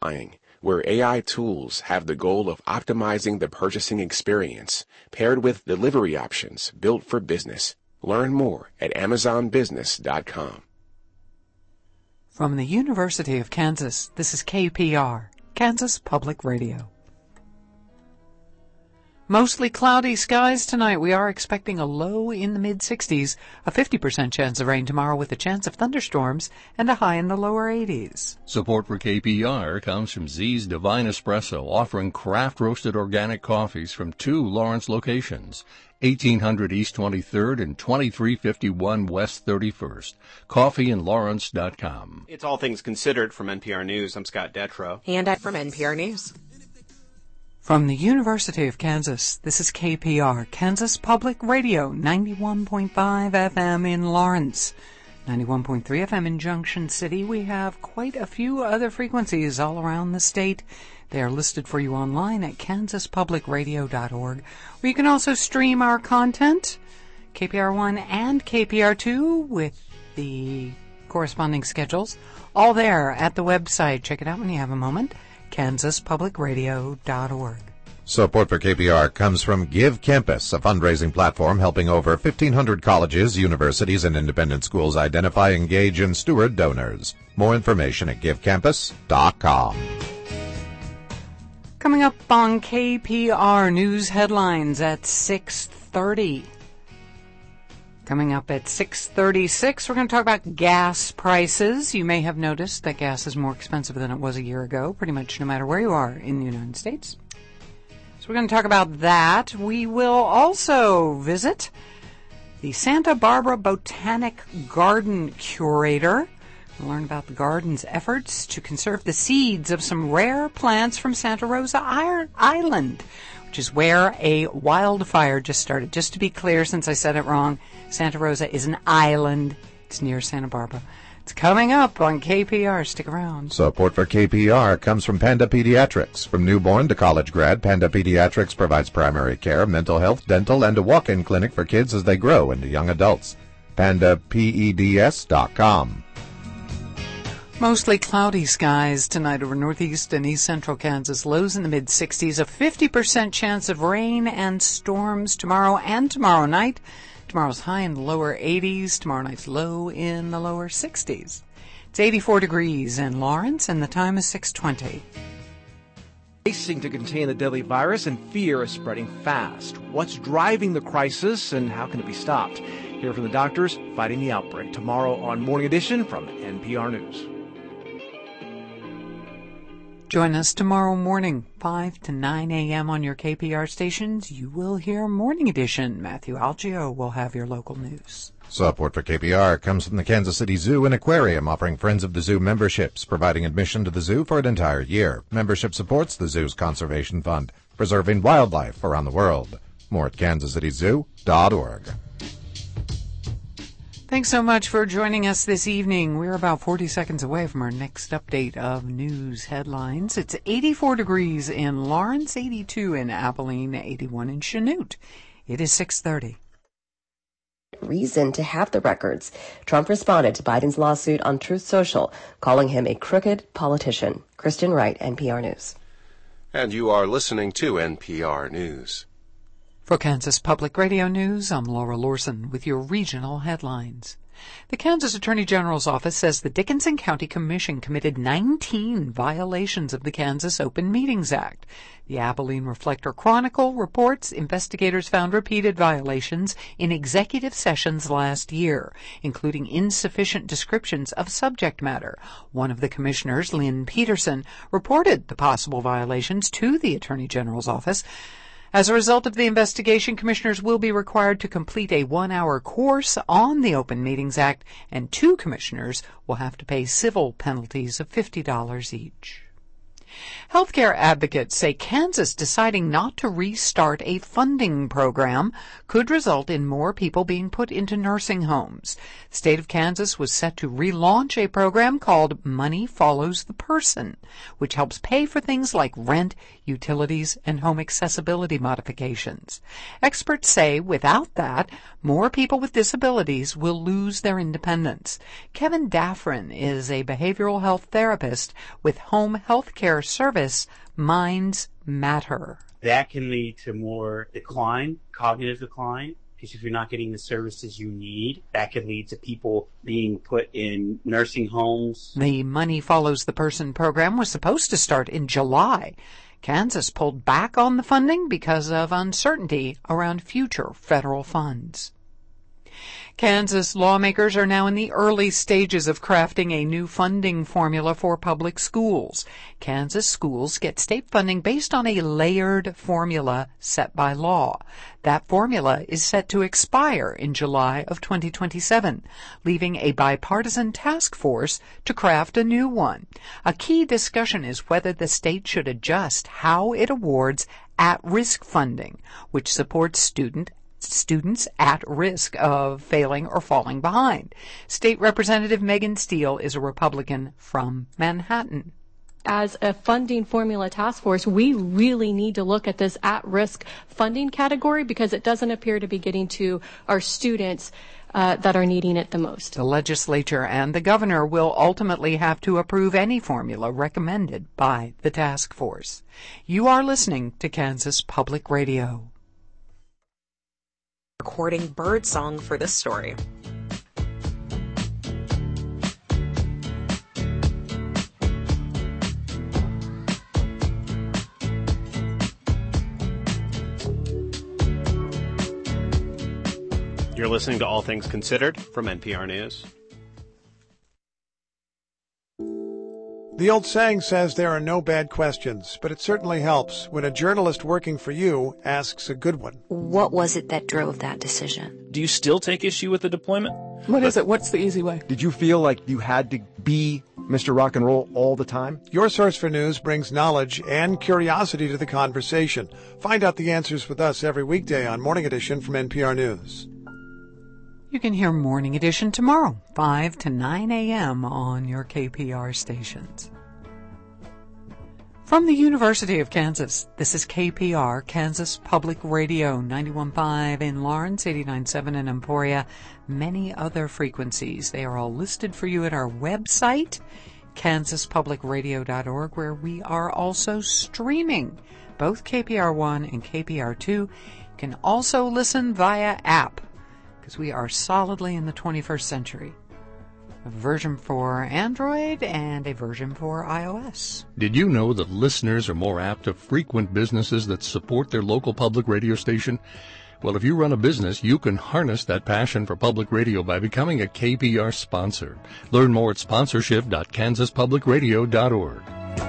buying, where AI tools have the goal of optimizing the purchasing experience, paired with delivery options built for business. Learn more at AmazonBusiness.com. From the University of Kansas, this is KPR, Kansas Public Radio. Mostly cloudy skies tonight. We are expecting a low in the mid-60s, a 50% chance of rain tomorrow with a chance of thunderstorms, and a high in the lower 80s. Support for KPR comes from Z's Divine Espresso, offering craft-roasted organic coffees from 2 Lawrence locations, 1800 East 23rd and 2351 West 31st. Coffeeinlawrence.com. It's All Things Considered from NPR News. I'm Scott Detrow. And I'm from NPR News. From the University of Kansas, this is KPR, Kansas Public Radio, 91.5 FM in Lawrence, 91.3 FM in Junction City. We have quite a few other frequencies all around the state. They are listed for you online at kansaspublicradio.org, where you can also stream our content, KPR1 and KPR2, with the corresponding schedules, all there at the website. Check it out when you have a moment. kansaspublicradio.org. Support for KPR comes from Give Campus, a fundraising platform helping over 1,500 colleges, universities, and independent schools identify, engage, and steward donors. More information at givecampus.com. Coming up on KPR News Headlines at 6:30. Coming up at 6:36, we're going to talk about gas prices. You may have noticed that gas is more expensive than it was a year ago, pretty much no matter where you are in the United States. So we're going to talk about that. We will also visit the Santa Barbara Botanic Garden curator. We'll learn about the garden's efforts to conserve the seeds of some rare plants from Santa Rosa Island, which is where a wildfire just started. Just to be clear, since I said it wrong, Santa Rosa is an island. It's near Santa Barbara. It's coming up on KPR. Stick around. Support for KPR comes from Panda Pediatrics. From newborn to college grad, Panda Pediatrics provides primary care, mental health, dental, and a walk-in clinic for kids as they grow into young adults. PandaPEDS.com. Mostly cloudy skies tonight over northeast and east central Kansas. Lows in the mid-60s. A 50% chance of rain and storms tomorrow and tomorrow night. Tomorrow's high in the lower 80s. Tomorrow night's low in the lower 60s. It's 84 degrees in Lawrence, and the time is 6:20. Racing to contain the deadly virus, and fear is spreading fast. What's driving the crisis, and how can it be stopped? Hear from the doctors fighting the outbreak tomorrow on Morning Edition from NPR News. Join us tomorrow morning, 5 to 9 a.m. on your KPR stations. You will hear Morning Edition. Matthew Algio will have your local news. Support for KPR comes from the Kansas City Zoo and Aquarium, offering Friends of the Zoo memberships, providing admission to the zoo for an entire year. Membership supports the zoo's conservation fund, preserving wildlife around the world. More at kansascityzoo.org. Thanks so much for joining us this evening. We're about 40 seconds away from our next update of news headlines. It's 84 degrees in Lawrence, 82 in Abilene, 81 in Chanute. It is 6:30. Reason to have the records. Trump responded to Biden's lawsuit on Truth Social, calling him a crooked politician. Kristen Wright, NPR News. And you are listening to NPR News. For Kansas Public Radio News, I'm Laura Lorson with your regional headlines. The Kansas Attorney General's office says the Dickinson County Commission committed 19 violations of the Kansas Open Meetings Act. The Abilene Reflector Chronicle reports investigators found repeated violations in executive sessions last year, including insufficient descriptions of subject matter. One of the commissioners, Lynn Peterson, reported the possible violations to the Attorney General's office. As a result of the investigation, commissioners will be required to complete a 1-hour course on the Open Meetings Act, and 2 commissioners will have to pay civil penalties of $50 each. Healthcare advocates say Kansas deciding not to restart a funding program could result in more people being put into nursing homes. The state of Kansas was set to relaunch a program called Money Follows the Person, which helps pay for things like rent, utilities, and home accessibility modifications. Experts say without that, more people with disabilities will lose their independence. Kevin Daffrin is a behavioral health therapist with home health care service Minds Matter. That can lead to more decline, cognitive decline, because if you're not getting the services you need, that could lead to people being put in nursing homes. The Money Follows the Person program was supposed to start in July. Kansas pulled back on the funding because of uncertainty around future federal funds. Kansas lawmakers are now in the early stages of crafting a new funding formula for public schools. Kansas schools get state funding based on a layered formula set by law. That formula is set to expire in July of 2027, leaving a bipartisan task force to craft a new one. A key discussion is whether the state should adjust how it awards at-risk funding, which supports students at risk of failing or falling behind. State Representative Megan Steele is a Republican from Manhattan. As a funding formula task force, we really need to look at this at-risk funding category because it doesn't appear to be getting to our students that are needing it the most. The legislature and the governor will ultimately have to approve any formula recommended by the task force. You are listening to Kansas Public Radio. Recording birdsong for this story. You're listening to All Things Considered from NPR News. The old saying says there are no bad questions, but it certainly helps when a journalist working for you asks a good one. What was it that drove that decision? Do you still take issue with the deployment? What is it? What's the easy way? Did you feel like you had to be Mr. Rock and Roll all the time? Your Source for News brings knowledge and curiosity to the conversation. Find out the answers with us every weekday on Morning Edition from NPR News. You can hear Morning Edition tomorrow, 5 to 9 a.m. on your KPR stations. From the University of Kansas, this is KPR, Kansas Public Radio, 91.5 in Lawrence, 89.7 in Emporia, many other frequencies. They are all listed for you at our website, kansaspublicradio.org, where we are also streaming both KPR1 and KPR2. You can also listen via app, because we are solidly in the 21st century. A version for Android and a version for iOS. Did you know that listeners are more apt to frequent businesses that support their local public radio station? Well, if you run a business, you can harness that passion for public radio by becoming a KPR sponsor. Learn more at sponsorship.kansaspublicradio.org.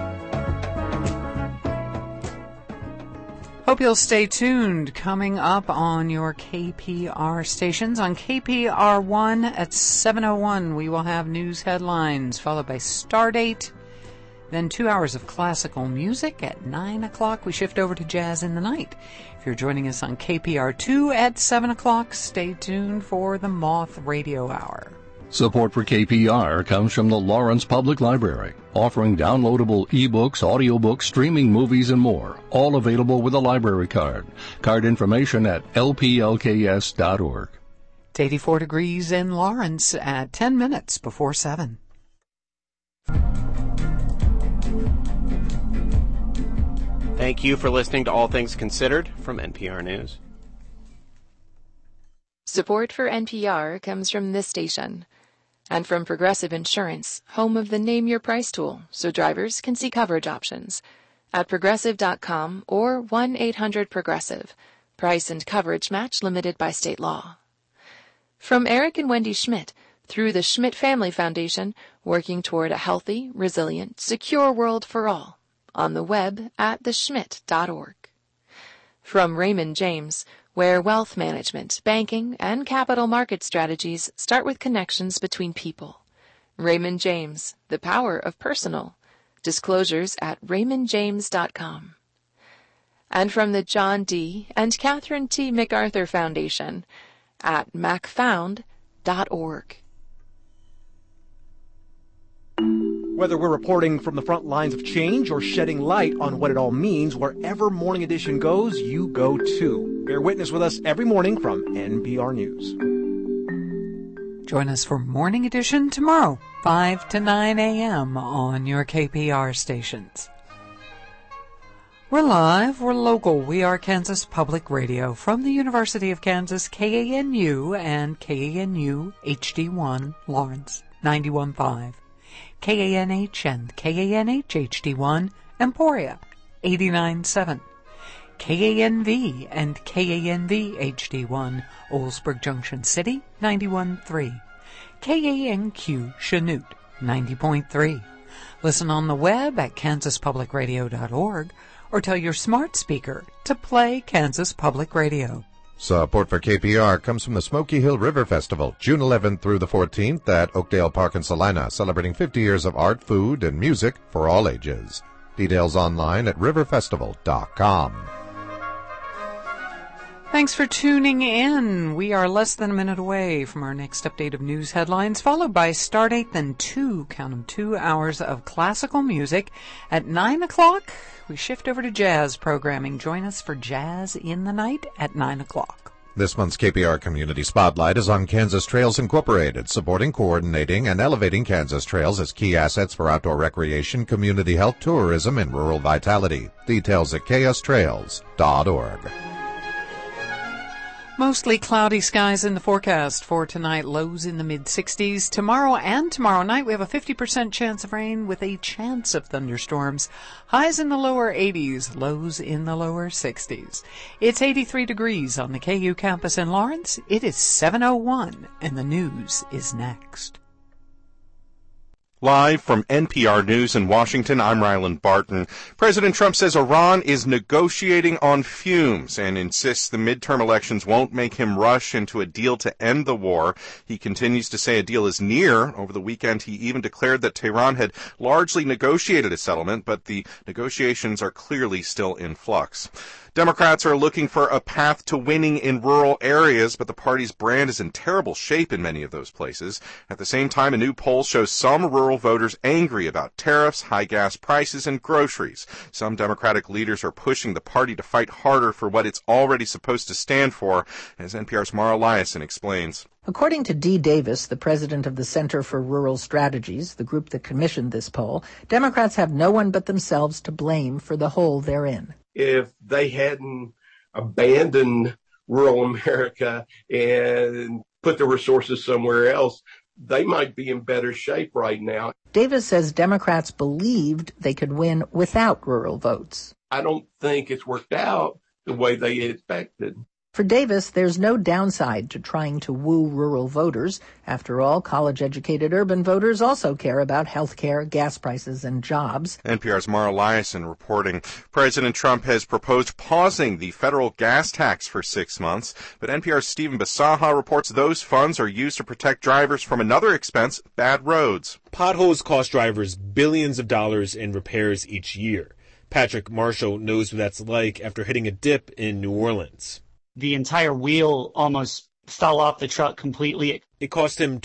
Hope you'll stay tuned. Coming up on your KPR stations, on KPR1 at 7:01, we will have news headlines, followed by Stardate. Then 2 hours of classical music. At 9 o'clock, we shift over to Jazz in the Night. If you're joining us on KPR2 at 7 o'clock, stay tuned for the Moth Radio Hour. Support for KPR comes from the Lawrence Public Library, offering downloadable ebooks, audiobooks, streaming movies, and more, all available with a library card. Card information at lplks.org. It's 84 degrees in Lawrence at 10 minutes before 7. Thank you for listening to All Things Considered from NPR News. Support for NPR comes from this station and from Progressive Insurance, home of the Name Your Price tool, so drivers can see coverage options at Progressive.com or 1-800-PROGRESSIVE. Price and coverage match limited by state law. From Eric and Wendy Schmidt, through the Schmidt Family Foundation, working toward a healthy, resilient, secure world for all. On the web at theschmidt.org. From Raymond James, where wealth management, banking, and capital market strategies start with connections between people. Raymond James, the power of personal. Disclosures at raymondjames.com. And from the John D. and Catherine T. MacArthur Foundation at macfound.org. Whether we're reporting from the front lines of change or shedding light on what it all means, wherever Morning Edition goes, you go too. Bear witness with us every morning from NPR News. Join us for Morning Edition tomorrow, 5 to 9 a.m. on your KPR stations. We're live, we're local. We are Kansas Public Radio from the University of Kansas, KANU and KANU HD1 Lawrence 91.5. KANH and KANH HD1 Emporia 89.7. KANV and KANV HD1 Oldsburg Junction City 91.3. KANQ Chanute 90.3. Listen on the web at kansaspublicradio.org or tell your smart speaker to play Kansas Public Radio. Support for KPR comes from the Smoky Hill River Festival, June 11th through the 14th at Oakdale Park in Salina, celebrating 50 years of art, food, and music for all ages. Details online at riverfestival.com. Thanks for tuning in. We are less than a minute away from our next update of news headlines, followed by Stardate, then 2 hours of classical music. At 9 o'clock, we shift over to jazz programming. Join us for Jazz in the Night at 9 o'clock. This month's KPR Community Spotlight is on Kansas Trails Incorporated, supporting, coordinating, and elevating Kansas trails as key assets for outdoor recreation, community health, tourism, and rural vitality. Details at kstrails.org. Mostly cloudy skies in the forecast for tonight, lows in the mid-60s. Tomorrow and tomorrow night, we have a 50% chance of rain with a chance of thunderstorms. Highs in the lower 80s, lows in the lower 60s. It's 83 degrees on the KU campus in Lawrence. It is 7:01, and the news is next. Live from NPR News in Washington, I'm Ryland Barton. President Trump says Iran is negotiating on fumes and insists the midterm elections won't make him rush into a deal to end the war. He continues to say a deal is near. Over the weekend, he even declared that Tehran had largely negotiated a settlement, but the negotiations are clearly still in flux. Democrats are looking for a path to winning in rural areas, but the party's brand is in terrible shape in many of those places. At the same time, a new poll shows some rural voters angry about tariffs, high gas prices, and groceries. Some Democratic leaders are pushing the party to fight harder for what it's already supposed to stand for, as NPR's Mara Liasson explains. According to Dee Davis, the president of the Center for Rural Strategies, the group that commissioned this poll, Democrats have no one but themselves to blame for the hole they're in. If they hadn't abandoned rural America and put the resources somewhere else, they might be in better shape right now. Davis says Democrats believed they could win without rural votes. I don't think it's worked out the way they expected. For Davis, there's no downside to trying to woo rural voters. After all, college-educated urban voters also care about health care, gas prices, and jobs. NPR's Mara Liasson reporting. President Trump has proposed pausing the federal gas tax for 6 months, but NPR's Stephen Basaha reports those funds are used to protect drivers from another expense, bad roads. Potholes cost drivers billions of dollars in repairs each year. Patrick Marshall knows what that's like after hitting a dip in New Orleans. The entire wheel almost fell off the truck completely. It cost him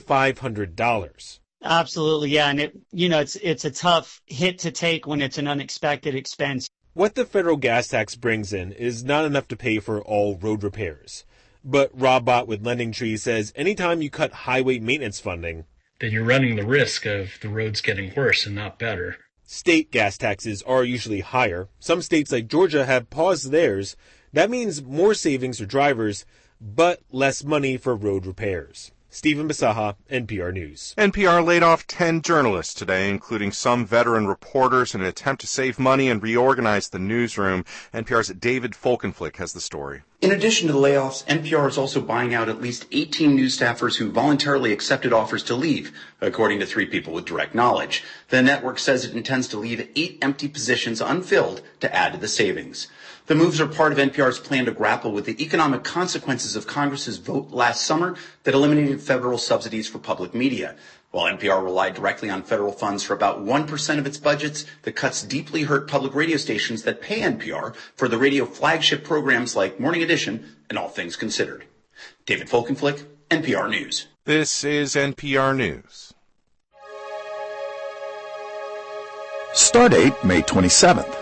$2,500. Absolutely, yeah. And it's a tough hit to take when it's an unexpected expense. What the federal gas tax brings in is not enough to pay for all road repairs. But Rob Bott with Lending Tree says anytime you cut highway maintenance funding, then you're running the risk of the roads getting worse and not better. State gas taxes are usually higher. Some states like Georgia have paused theirs. That means more savings for drivers, but less money for road repairs. Stephen Basaha, NPR News. NPR laid off 10 journalists today, including some veteran reporters, in an attempt to save money and reorganize the newsroom. NPR's David Folkenflik has the story. In addition to the layoffs, NPR is also buying out at least 18 news staffers who voluntarily accepted offers to leave, according to 3 people with direct knowledge. The network says it intends to leave 8 empty positions unfilled to add to the savings. The moves are part of NPR's plan to grapple with the economic consequences of Congress's vote last summer that eliminated federal subsidies for public media. While NPR relied directly on federal funds for about 1% of its budgets, the cuts deeply hurt public radio stations that pay NPR for the radio flagship programs like Morning Edition and All Things Considered. David Folkenflik, NPR News. This is NPR News. Stardate, May 27th.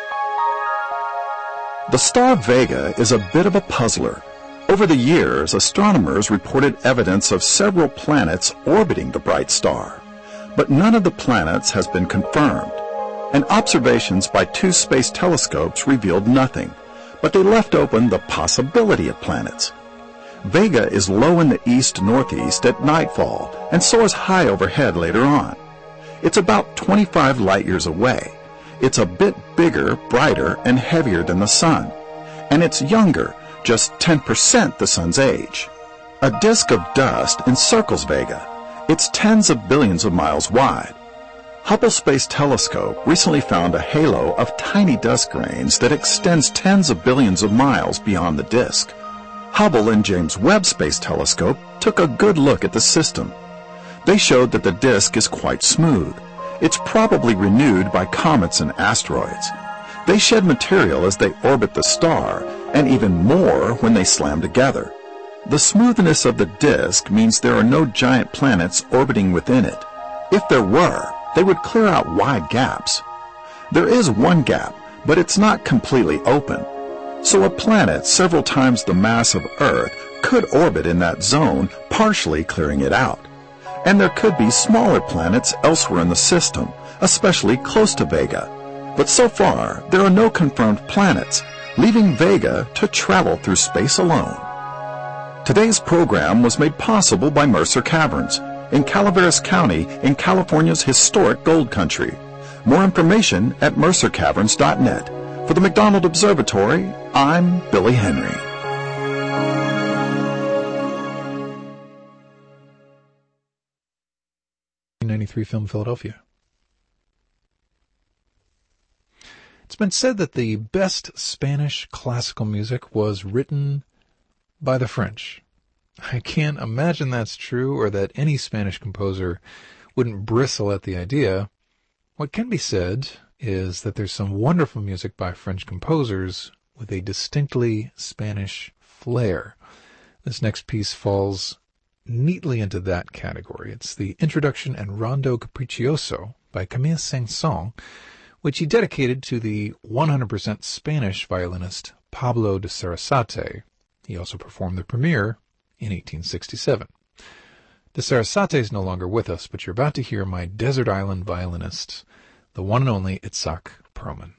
The star Vega is a bit of a puzzler. Over the years, astronomers reported evidence of several planets orbiting the bright star, but none of the planets has been confirmed, and observations by 2 space telescopes revealed nothing, but they left open the possibility of planets. Vega is low in the east-northeast at nightfall and soars high overhead later on. It's about 25 light-years away. It's a bit bigger, brighter, and heavier than the Sun, and it's younger, just 10% the Sun's age. A disk of dust encircles Vega. It's tens of billions of miles wide. Hubble Space Telescope recently found a halo of tiny dust grains that extends tens of billions of miles beyond the disk. Hubble and James Webb Space Telescope took a good look at the system. They showed that the disk is quite smooth. It's probably renewed by comets and asteroids. They shed material as they orbit the star, and even more when they slam together. The smoothness of the disk means there are no giant planets orbiting within it. If there were, they would clear out wide gaps. There is one gap, but it's not completely open. So a planet several times the mass of Earth could orbit in that zone, partially clearing it out. And there could be smaller planets elsewhere in the system, especially close to Vega. But so far, there are no confirmed planets, leaving Vega to travel through space alone. Today's program was made possible by Mercer Caverns in Calaveras County in California's historic gold country. More information at mercercaverns.net. For the McDonald Observatory, I'm Billy Henry. '93 Film Philadelphia. It's been said that the best Spanish classical music was written by the French. I can't imagine that's true or that any Spanish composer wouldn't bristle at the idea. What can be said is that there's some wonderful music by French composers with a distinctly Spanish flair. This next piece falls neatly into that category. It's the introduction and Rondo Capriccioso by Camille Saint-Saëns, which he dedicated to the 100% Spanish violinist Pablo de Sarasate. He also performed the premiere in 1867. De Sarasate is no longer with us, but you're about to hear my desert island violinist, the one and only Itzhak Perlman.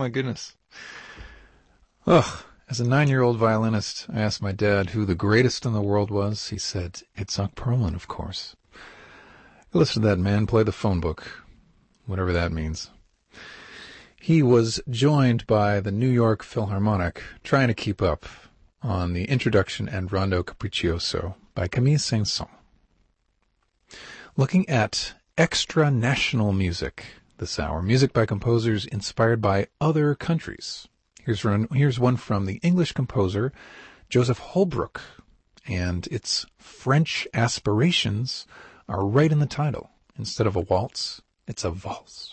my goodness. Ugh. As a 9-year-old violinist, I asked my dad who the greatest in the world was. He said, Itzhak Perlman, of course. I listened to that man play the phone book, whatever that means. He was joined by the New York Philharmonic, trying to keep up on the introduction and Rondo Capriccioso by Camille Saint-Saëns. Looking at extra national music this hour, music by composers inspired by other countries. Here's one from the English composer Joseph Holbrooke, and its French aspirations are right in the title. Instead of a waltz, it's a valse.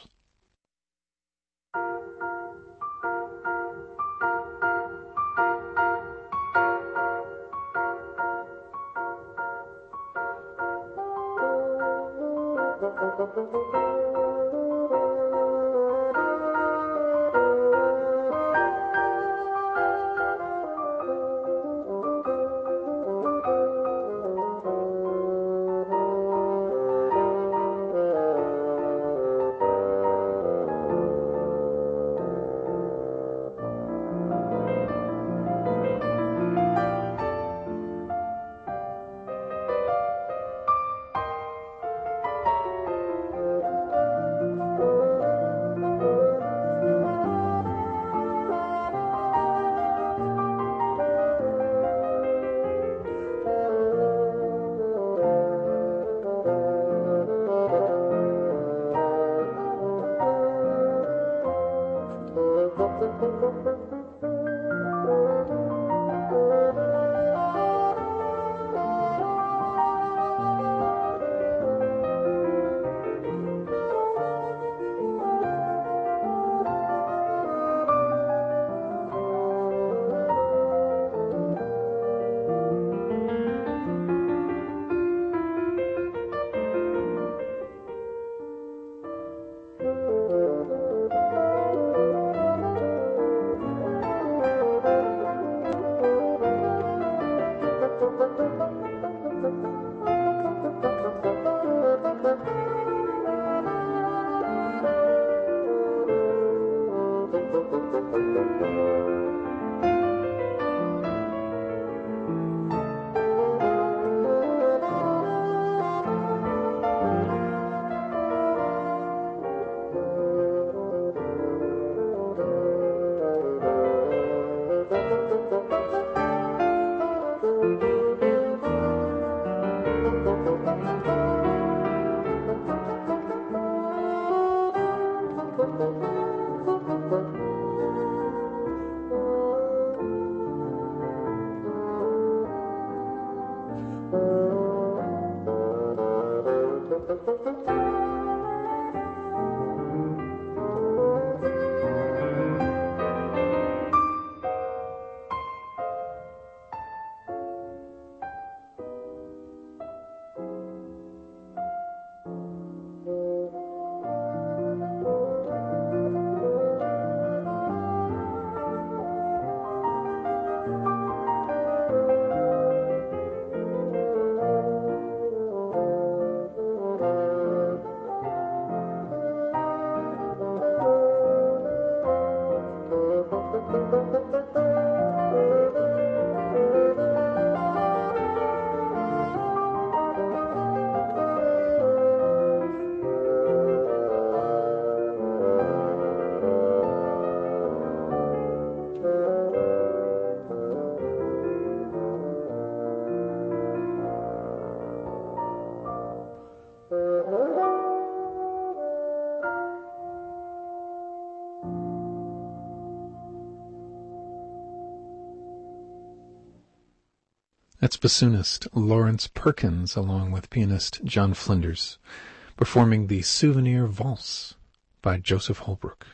That's bassoonist Lawrence Perkins along with pianist John Flinders performing the Souvenir Valse by Joseph Holbrooke.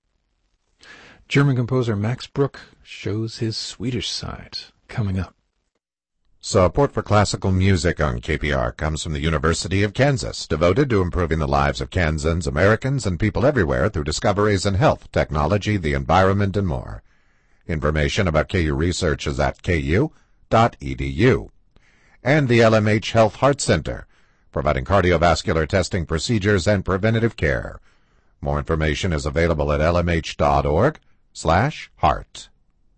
German composer Max Bruch shows his Swedish side coming up. Support for classical music on KPR comes from the University of Kansas, devoted to improving the lives of Kansans, Americans, and people everywhere through discoveries in health, technology, the environment, and more. Information about KU research is at ku.edu. And the LMH Health Heart Center, providing cardiovascular testing procedures and preventative care. More information is available at lmh.org/heart. KPRW.org/heart.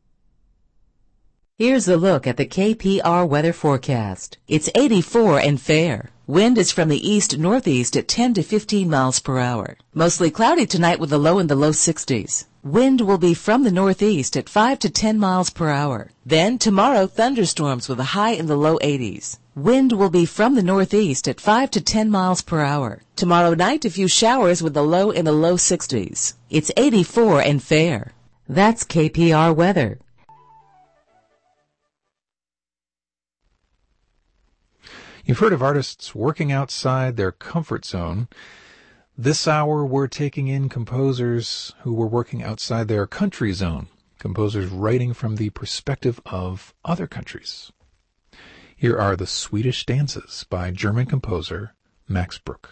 Here's a look at the KPR weather forecast. It's 84 and fair. Wind is from the east-northeast at 10 to 15 miles per hour. Mostly cloudy tonight with a low in the low 60s. Wind will be from the northeast at 5 to 10 miles per hour. Then tomorrow, thunderstorms with a high in the low 80s. Wind will be from the northeast at 5 to 10 miles per hour. Tomorrow night, a few showers with a low in the low 60s. It's 84 and fair. That's KPR weather. You've heard of artists working outside their comfort zone. This hour, we're taking in composers who were working outside their country zone, composers writing from the perspective of other countries. Here are the Swedish Dances by German composer Max Bruch.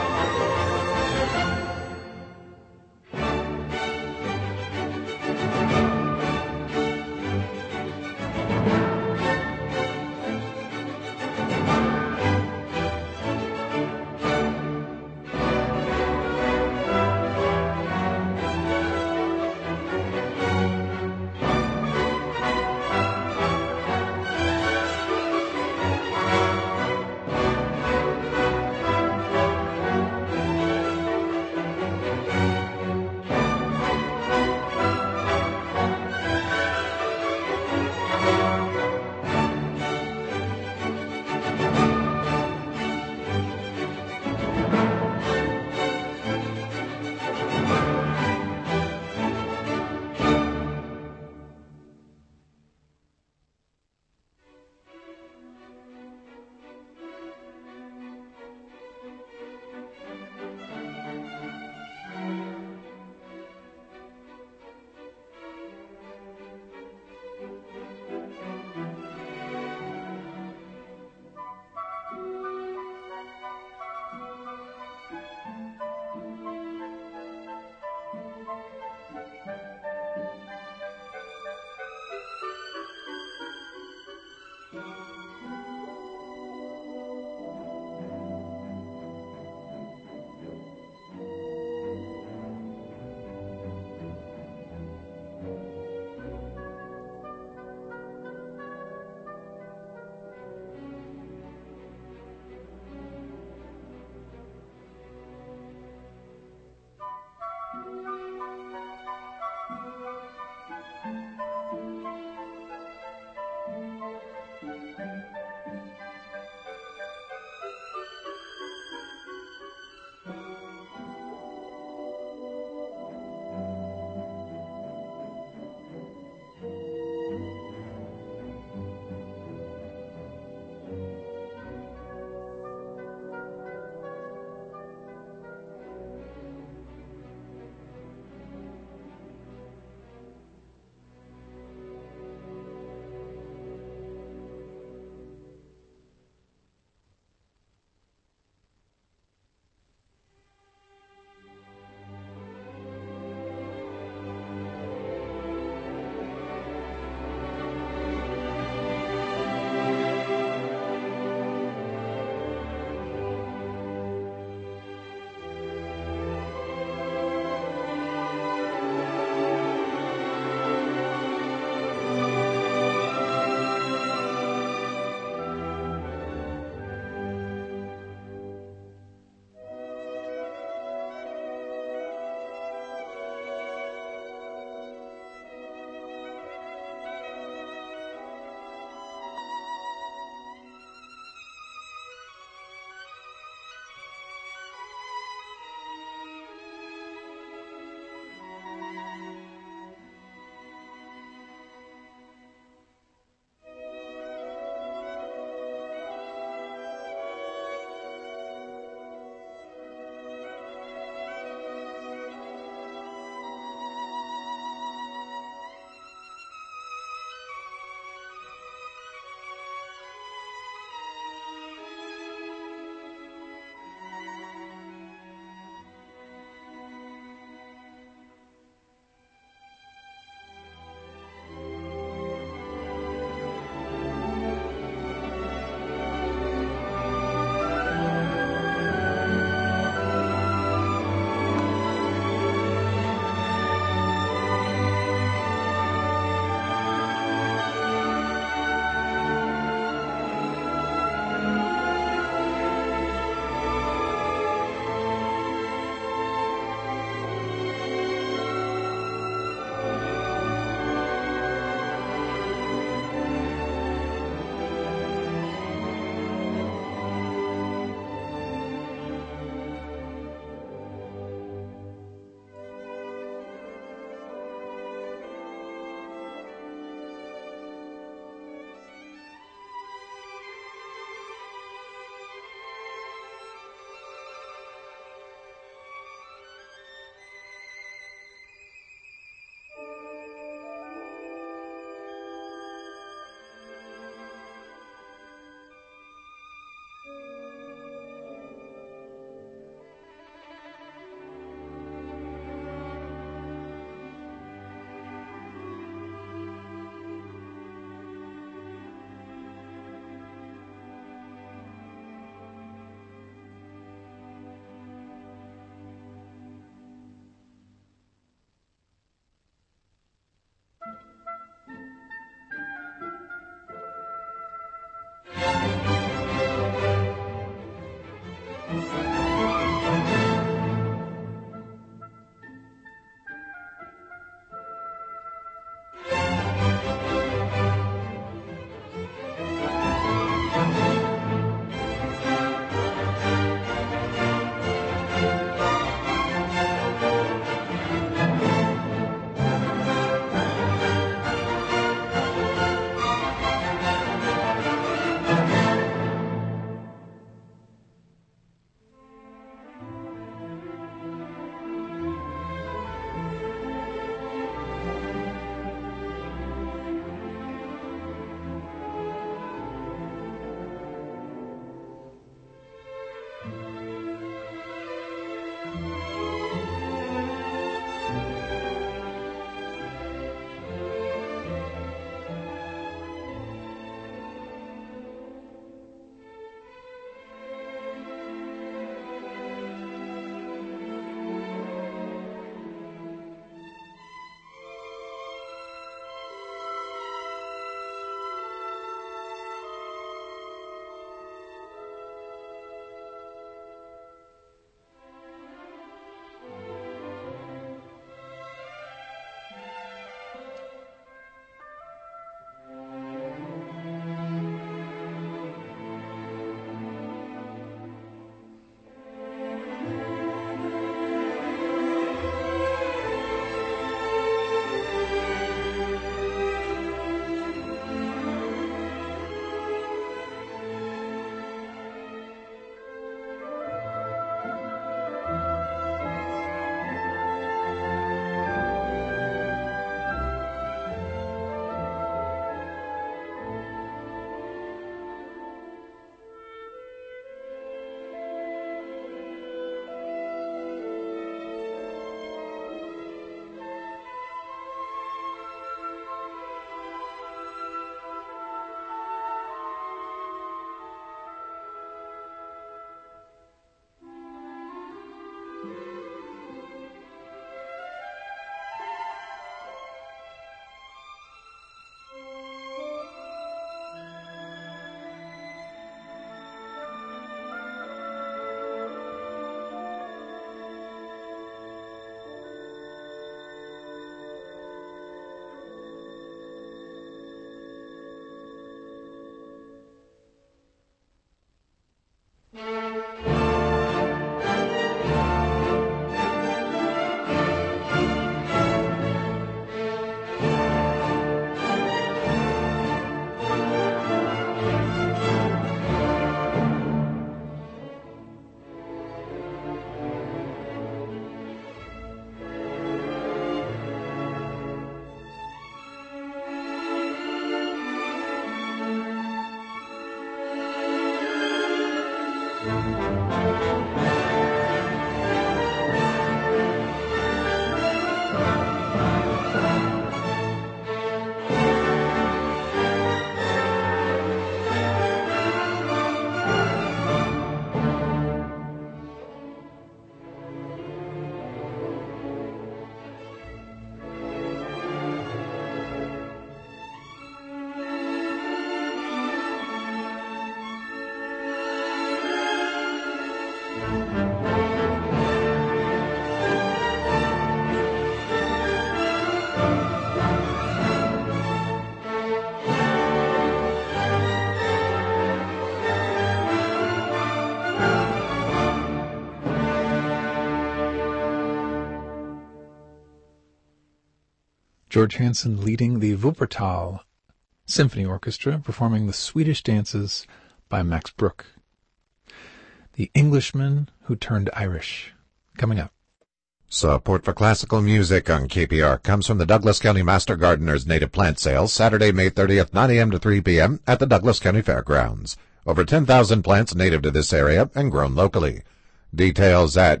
George Hansen leading the Wuppertal Symphony Orchestra, performing the Swedish dances by Max Bruch. The Englishman Who Turned Irish, coming up. Support for classical music on KPR comes from the Douglas County Master Gardener's Native Plant Sale, Saturday, May 30th, 9 a.m. to 3 p.m. at the Douglas County Fairgrounds. Over 10,000 plants native to this area and grown locally. Details at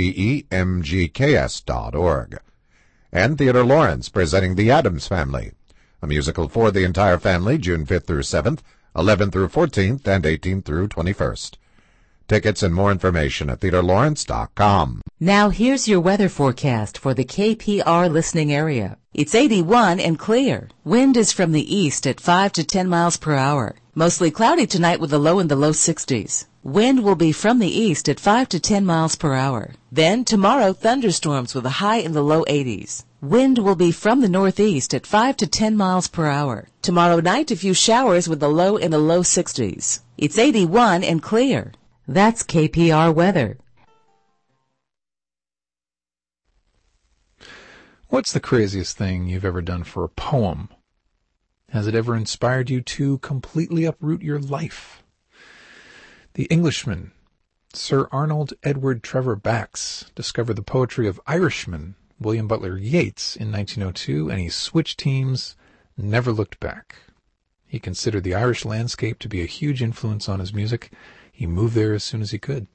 dgemgks.org. And Theodore Lawrence presenting The Addams Family, a musical for the entire family, June 5th through 7th, 11th through 14th, and 18th through 21st. Tickets and more information at theodorelawrence.com. Now here's your weather forecast for the KPR listening area. It's 81 and clear. Wind is from the east at 5 to 10 miles per hour. Mostly cloudy tonight with a low in the low 60s. Wind will be from the east at 5 to 10 miles per hour. Then tomorrow, thunderstorms with a high in the low 80s. Wind will be from the northeast at 5 to 10 miles per hour. Tomorrow night, a few showers with a low in the low 60s. It's 81 and clear. That's KPR weather. What's the craziest thing you've ever done for a poem? Has it ever inspired you to completely uproot your life? The Englishman, Sir Arnold Edward Trevor Bax, discovered the poetry of Irishman William Butler Yeats in 1902, and he switched teams, never looked back. He considered the Irish landscape to be a huge influence on his music. He moved there as soon as he could.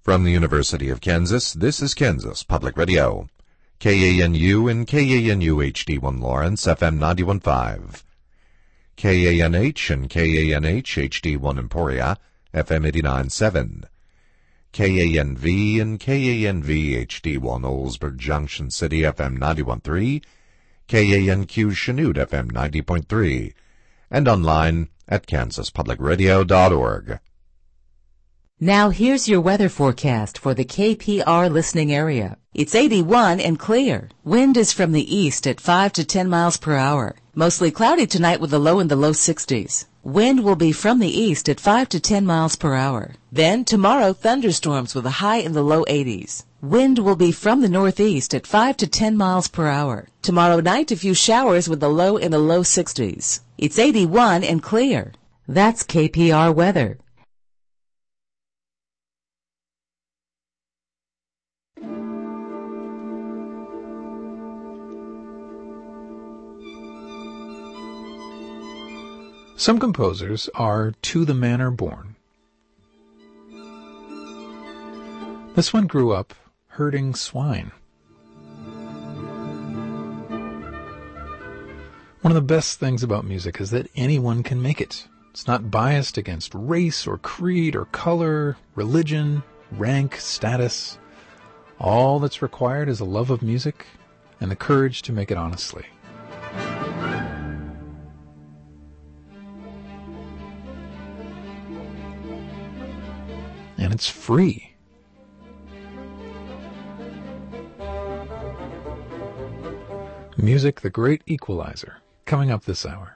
From the University of Kansas, this is Kansas Public Radio. KANU and KANU HD1 Lawrence, FM 91.5. KANH and KANH HD1 Emporia, FM 89.7. KANV and KANV HD1 Oldsburg Junction City, FM 91.3. KANQ Chanute, FM 90.3. And online at kansaspublicradio.org. Now here's your weather forecast for the KPR listening area. It's 81 and clear. Wind is from the east at 5 to 10 miles per hour. Mostly cloudy tonight with a low in the low 60s. Wind will be from the east at 5 to 10 miles per hour. Then tomorrow, thunderstorms with a high in the low 80s. Wind will be from the northeast at 5 to 10 miles per hour. Tomorrow night, a few showers with a low in the low 60s. It's 81 and clear. That's KPR weather. Some composers are to the manner born. This one grew up herding swine. One of the best things about music is that anyone can make it. It's not biased against race or creed or color, religion, rank, status. All that's required is a love of music and the courage to make it honestly. And it's free. Music, the great equalizer, coming up this hour.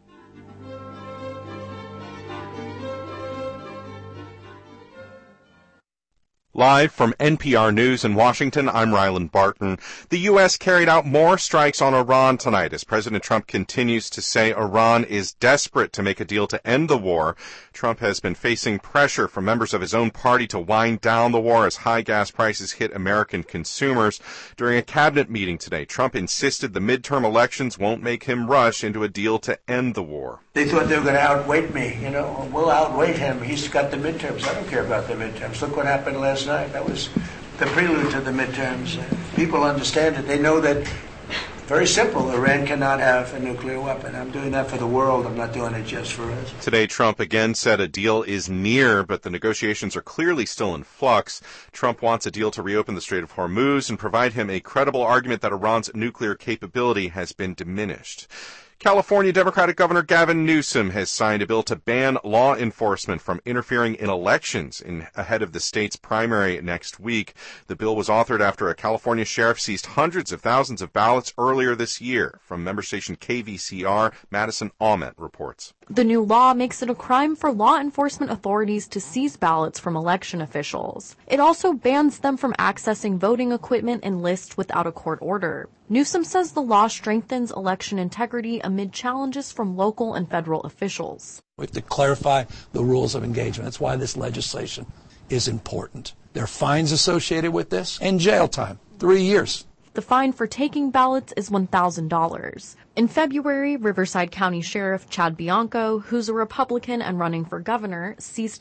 Live from NPR News in Washington, I'm Ryland Barton. The U.S. carried out more strikes on Iran tonight as President Trump continues to say Iran is desperate to make a deal to end the war. Trump has been facing pressure from members of his own party to wind down the war as high gas prices hit American consumers. During a cabinet meeting today, Trump insisted the midterm elections won't make him rush into a deal to end the war. They thought they were going to outweight me. We'll outweigh him. He's got the midterms. I don't care about the midterms. Look what happened last night. That was the prelude to the midterms. People understand it. They know that, very simple, Iran cannot have a nuclear weapon. I'm doing that for the world. I'm not doing it just for us. Today, Trump again said a deal is near, but the negotiations are clearly still in flux. Trump wants a deal to reopen the Strait of Hormuz and provide him a credible argument that Iran's nuclear capability has been diminished. California Democratic Governor Gavin Newsom has signed a bill to ban law enforcement from interfering in elections ahead of the state's primary next week. The bill was authored after a California sheriff seized hundreds of thousands of ballots earlier this year. From member station KVCR, Madison Aument reports. The new law makes it a crime for law enforcement authorities to seize ballots from election officials. It also bans them from accessing voting equipment and lists without a court order. Newsom says the law strengthens election integrity amid challenges from local and federal officials. We have to clarify the rules of engagement. That's why this legislation is important. There are fines associated with this and jail time, 3 years. The fine for taking ballots is $1,000. In February, Riverside County Sheriff Chad Bianco, who's a Republican and running for governor, seized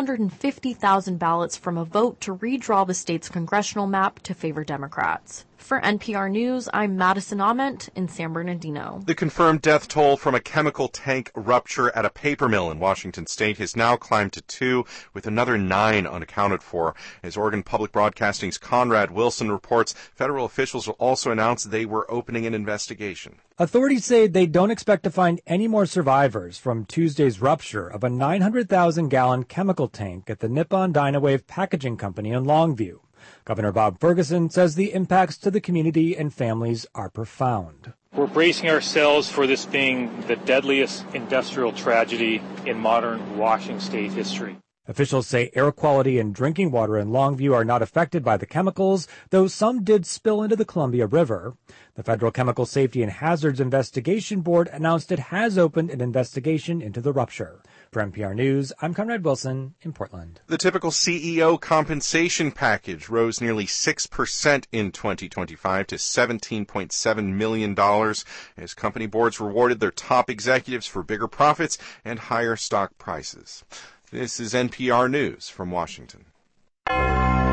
650,000 ballots from a vote to redraw the state's congressional map to favor Democrats. For NPR News, I'm Madison Aument in San Bernardino. The confirmed death toll from a chemical tank rupture at a paper mill in Washington state has now climbed to 2, with another 9 unaccounted for. As Oregon Public Broadcasting's Conrad Wilson reports, federal officials will also announce they were opening an investigation. Authorities say they don't expect to find any more survivors from Tuesday's rupture of a 900,000-gallon chemical tank at the Nippon Dynawave Packaging Company in Longview. Governor Bob Ferguson says the impacts to the community and families are profound. We're bracing ourselves for this being the deadliest industrial tragedy in modern Washington state history. Officials say air quality and drinking water in Longview are not affected by the chemicals, though some did spill into the Columbia River. The Federal Chemical Safety and Hazards Investigation Board announced it has opened an investigation into the rupture. For NPR News, I'm Conrad Wilson in Portland. The typical CEO compensation package rose nearly 6% in 2025 to $17.7 million as company boards rewarded their top executives for bigger profits and higher stock prices. This is NPR News from Washington.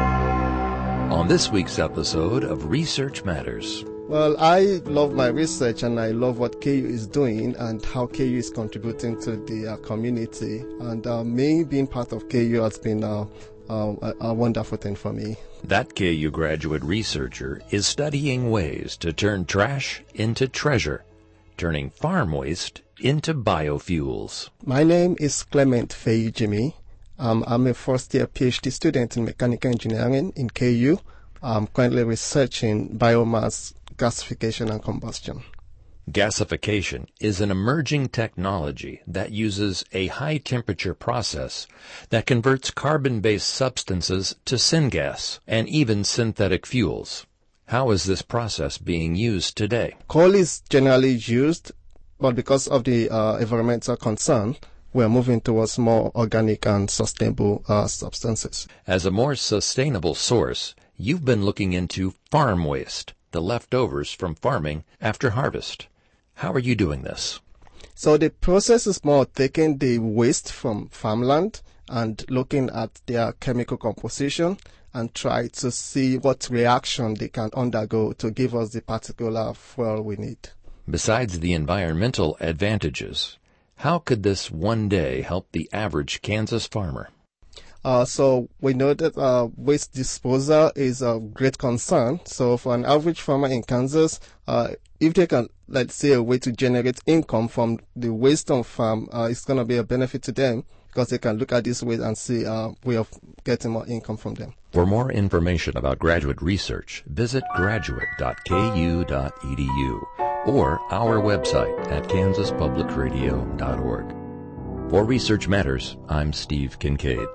On this week's episode of Research Matters. Well, I love my research and I love what KU is doing and how KU is contributing to the community. And me being part of KU has been a wonderful thing for me. That KU graduate researcher is studying ways to turn trash into treasure, turning farm waste into biofuels. My name is Clement Faye Jimmy. I'm a first-year PhD student in mechanical engineering in KU. I'm currently researching biomass gasification and combustion. Gasification is an emerging technology that uses a high-temperature process that converts carbon-based substances to syngas and even synthetic fuels. How is this process being used today? Coal is generally used, but because of the environmental concern, we're moving towards more organic and sustainable substances. As a more sustainable source, you've been looking into farm waste, the leftovers from farming after harvest. How are you doing this? So the process is more taking the waste from farmland and looking at their chemical composition and try to see what reaction they can undergo to give us the particular fuel we need. Besides the environmental advantages, how could this one day help the average Kansas farmer? So we know that waste disposal is a great concern. So for an average farmer in Kansas, if they can, let's say, a way to generate income from the waste on farm, it's going to be a benefit to them because they can look at this waste and see a way of getting more income from them. For more information about graduate research, visit graduate.ku.edu or our website at kansaspublicradio.org. For Research Matters, I'm Steve Kincaid.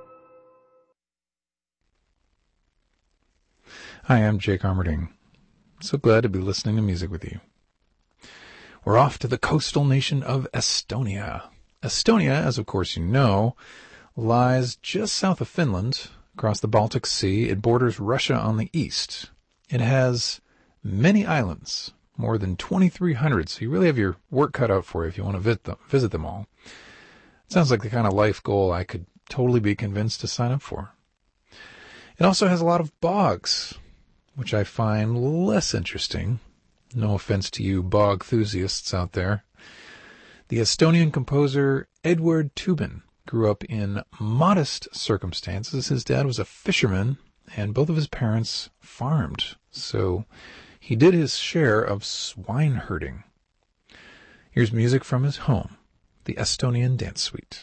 Hi, I'm Jake Armerding. So glad to be listening to music with you. We're off to the coastal nation of Estonia. Estonia, as of course you know, lies just south of Finland, across the Baltic Sea. It borders Russia on the east. It has many islands, more than 2,300, so you really have your work cut out for you if you want to visit them all. It sounds like the kind of life goal I could totally be convinced to sign up for. It also has a lot of bogs, which I find less interesting. No offense to you bog enthusiasts out there. The Estonian composer Eduard Toobin grew up in modest circumstances. His dad was a fisherman, and both of his parents farmed. So he did his share of swine herding. Here's music from his home, the Estonian Dance Suite.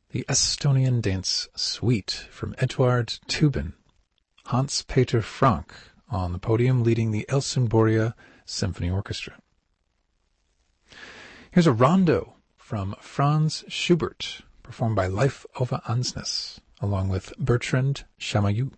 the Estonian Dance Suite from Eduard Tubin, Hans-Peter Frank on the podium leading the Helsingborgia Symphony Orchestra. Here's a rondo from Franz Schubert, performed by Leif Ove Ansnes, along with Bertrand Chamayou.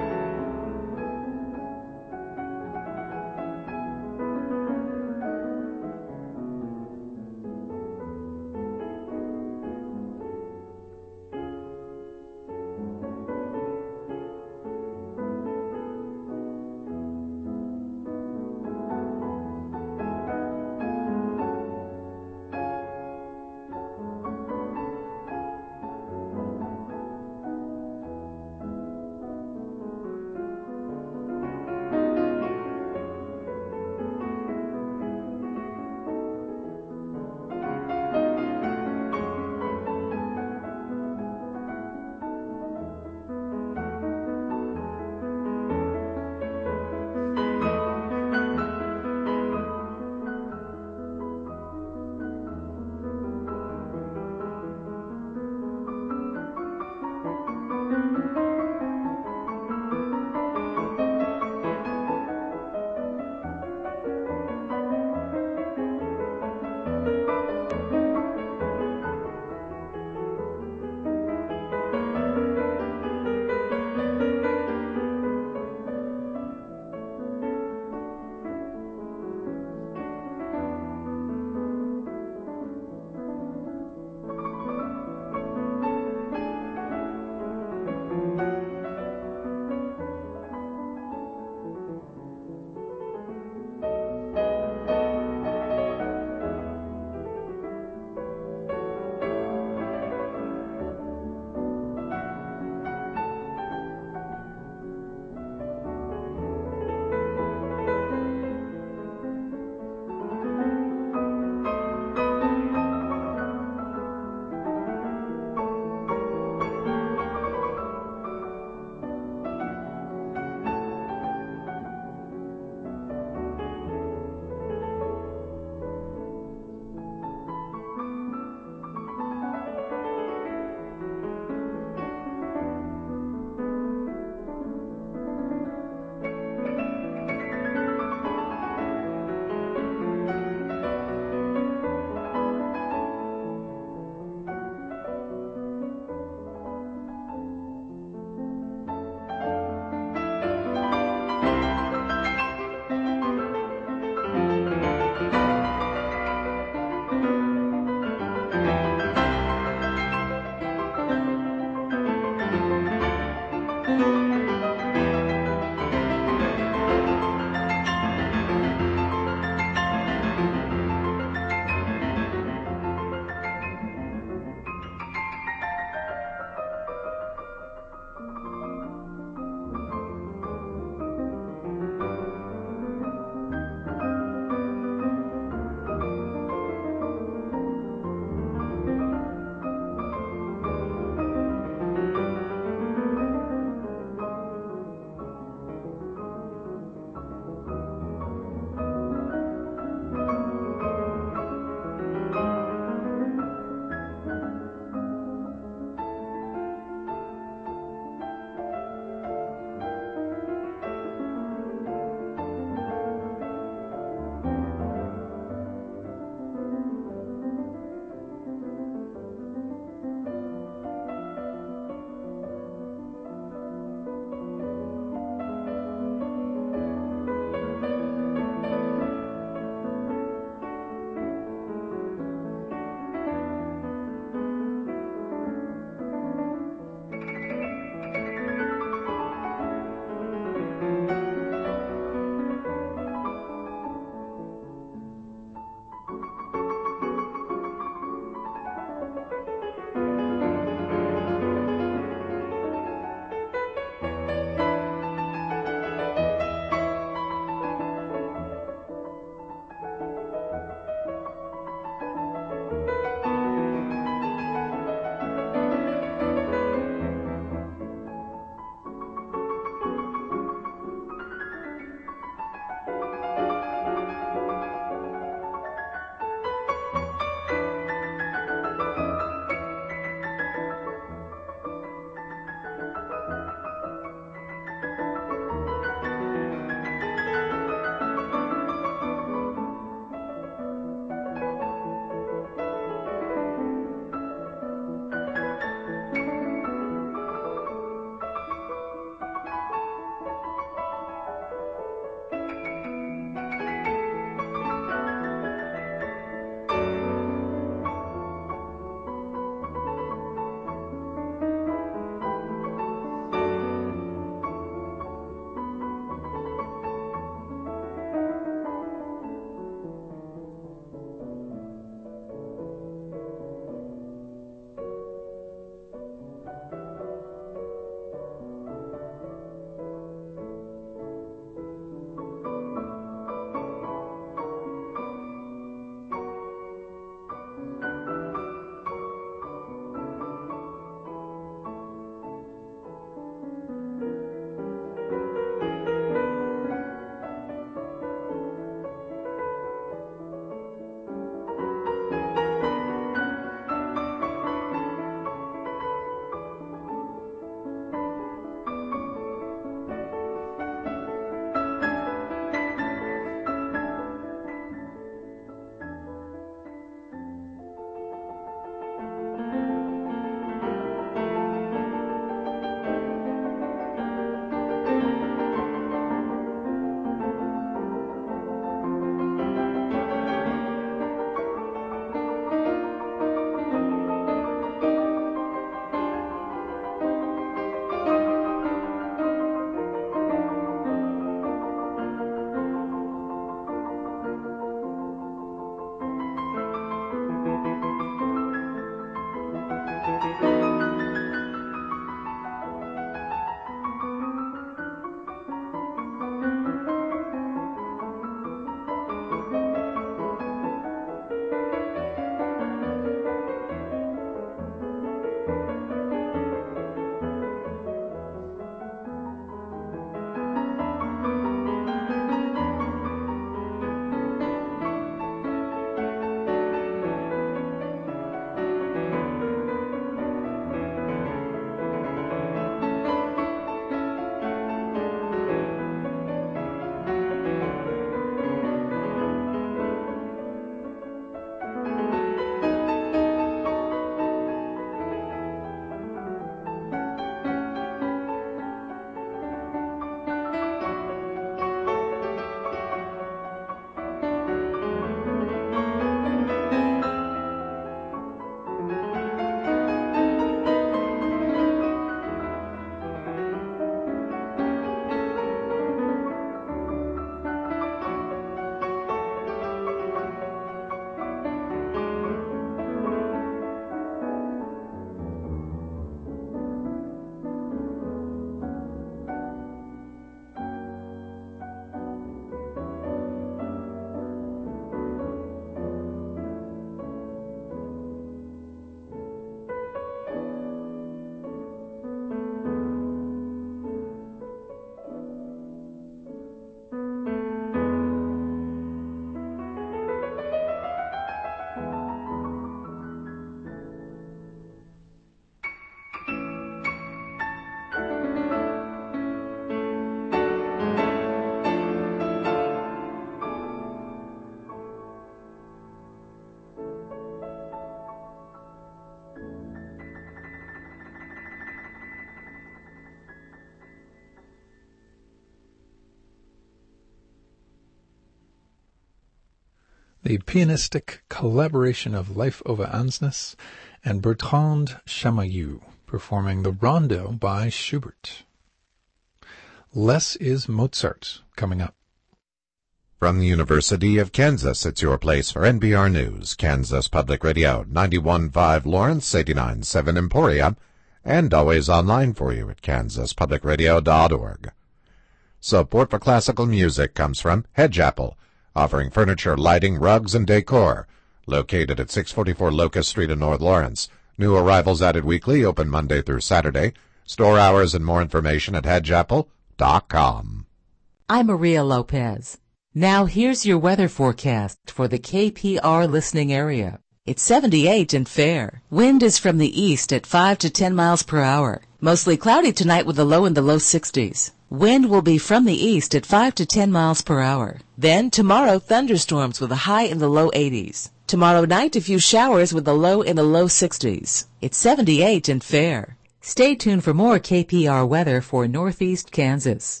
the pianistic collaboration of Leif Ove Ansnes and Bertrand Chamayou performing the Rondo by Schubert. Less is Mozart coming up. From the University of Kansas, it's your place for NPR News, Kansas Public Radio, 91.5 Lawrence, 89.7 Emporia, and always online for you at kansaspublicradio.org. Support for classical music comes from Hedge Apple, offering furniture, lighting, rugs, and decor, located at 644 Locust Street in North Lawrence. New arrivals added weekly, open Monday through Saturday. Store hours and more information at hedgeapple.com. I'm Maria Lopez. Now here's your weather forecast for the KPR listening area. It's 78 and fair. Wind is from the east at 5 to 10 miles per hour. Mostly cloudy tonight with a low in the low 60s. Wind will be from the east at 5 to 10 miles per hour. Then tomorrow, thunderstorms with a high in the low 80s. Tomorrow night, a few showers with a low in the low 60s. It's 78 and fair. Stay tuned for more KPR weather for Northeast Kansas.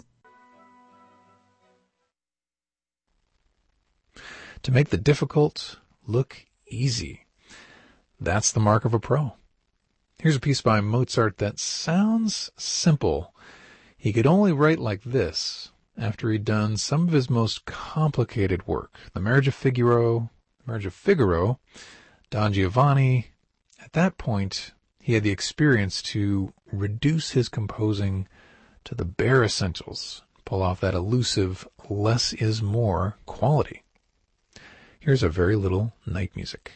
To make the difficult look easy. That's the mark of a pro. Here's a piece by Mozart that sounds simple. He could only write like this after he'd done some of his most complicated work. The Marriage of Figaro, Don Giovanni. At that point, he had the experience to reduce his composing to the bare essentials, pull off that elusive less is more quality. Here's a very little night music.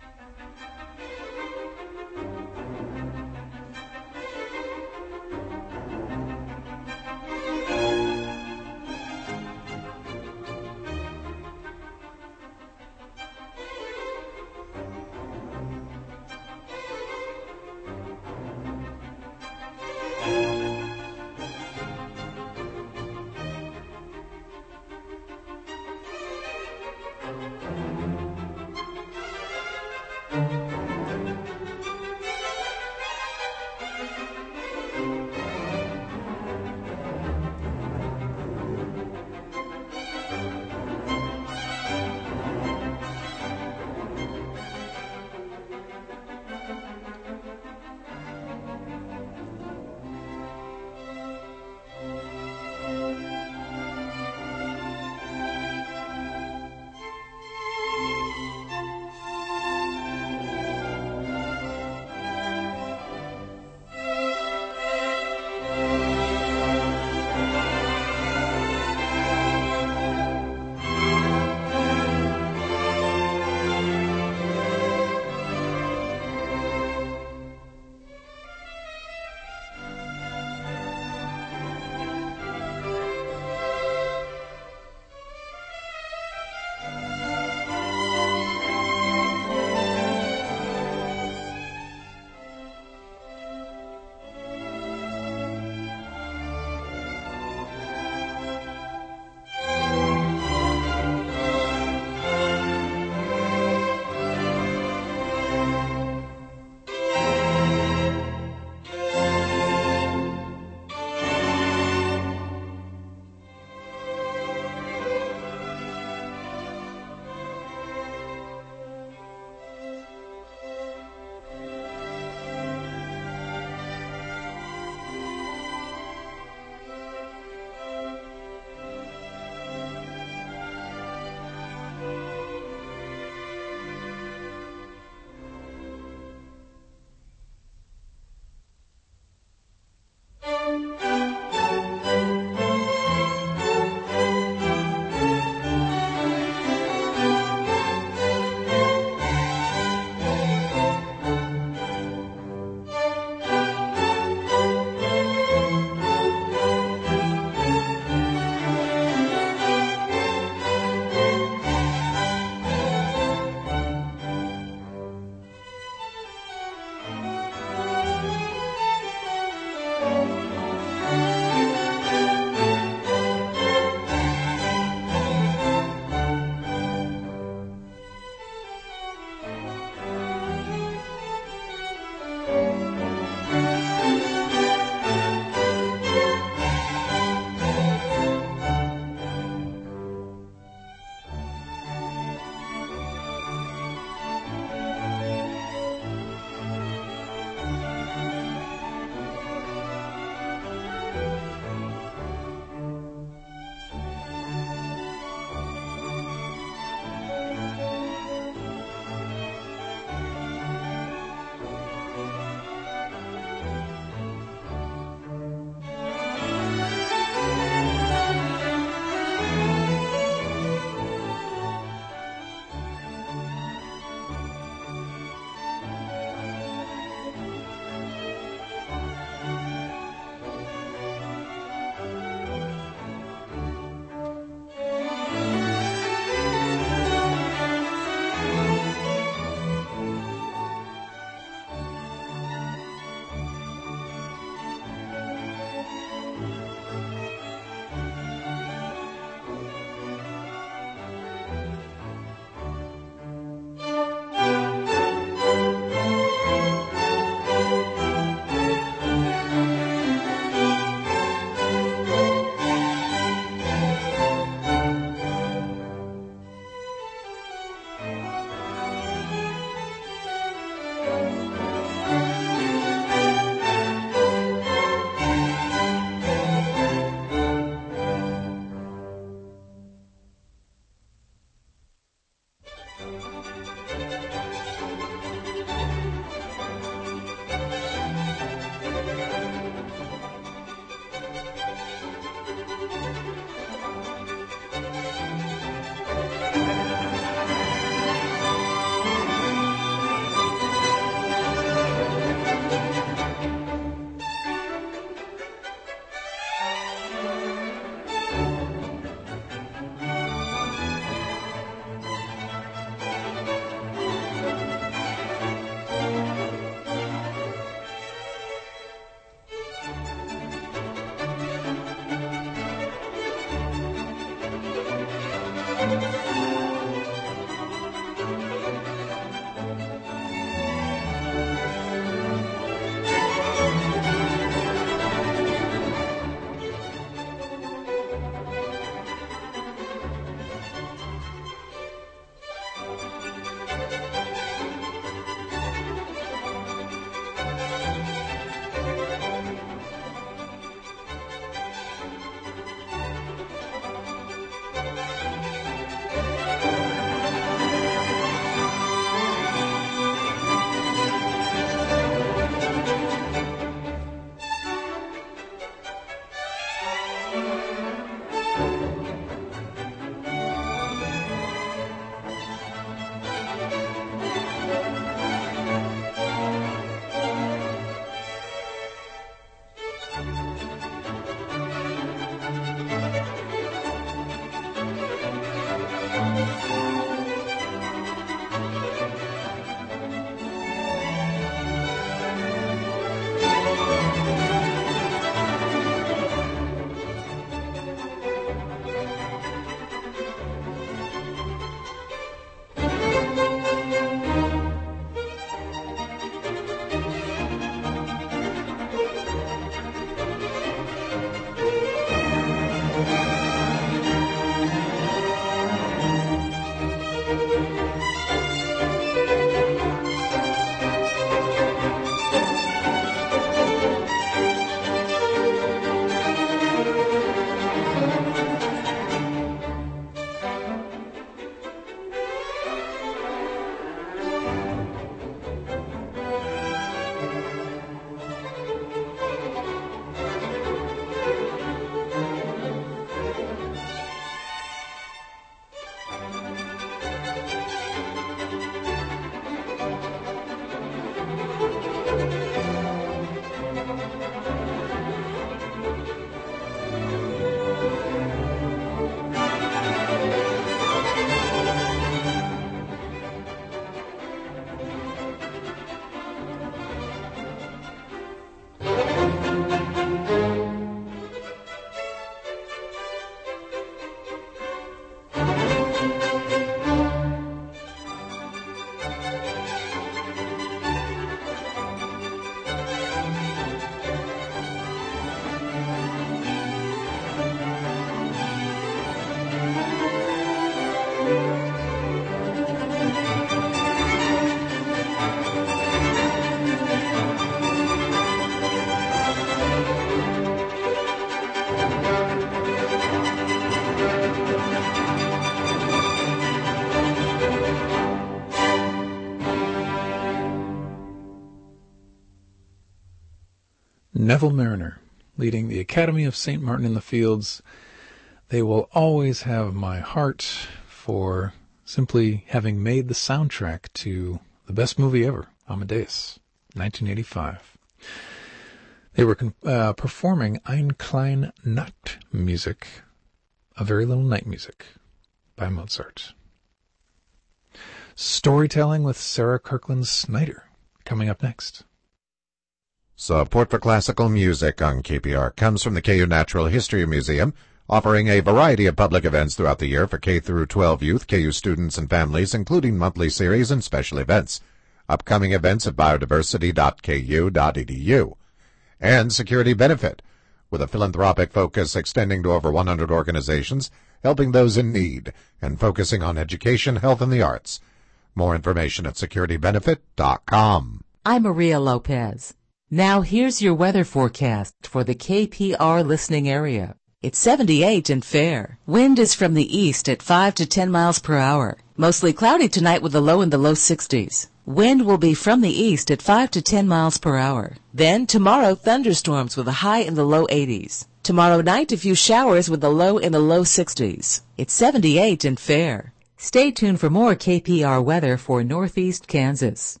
Neville Mariner, leading the Academy of St. Martin in the Fields. They will always have my heart for simply having made the soundtrack to the best movie ever, Amadeus, 1985. They were performing Ein klein Nachtmusik, a very little night music, by Mozart. Storytelling with Sarah Kirkland Snyder, coming up next. Support for classical music on KPR comes from the KU Natural History Museum, offering a variety of public events throughout the year for K through 12 youth, KU students, and families, including monthly series and special events. Upcoming events at biodiversity.ku.edu. And Security Benefit, with a philanthropic focus extending to over 100 organizations, helping those in need, and focusing on education, health, and the arts. More information at securitybenefit.com. I'm Maria Lopez. Now here's your weather forecast for the KPR listening area. It's 78 and fair. Wind is from the east at 5 to 10 miles per hour. Mostly cloudy tonight with a low in the low 60s. Wind will be from the east at 5 to 10 miles per hour. Then tomorrow, thunderstorms with a high in the low 80s. Tomorrow night, a few showers with a low in the low 60s. It's 78 and fair. Stay tuned for more KPR weather for Northeast Kansas.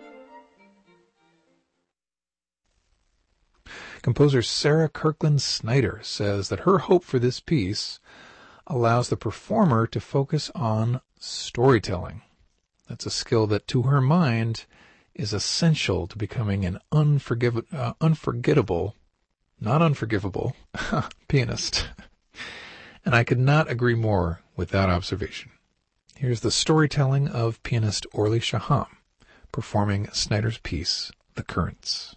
Composer Sarah Kirkland Snyder says that her hope for this piece allows the performer to focus on storytelling. That's a skill that, to her mind, is essential to becoming an unforgettable pianist. And I could not agree more with that observation. Here's the storytelling of pianist Orly Shaham performing Snyder's piece, The Currents.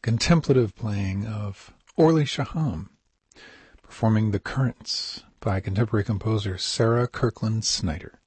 contemplative playing of Orly Shaham, performing The Currents by contemporary composer Sarah Kirkland Snyder.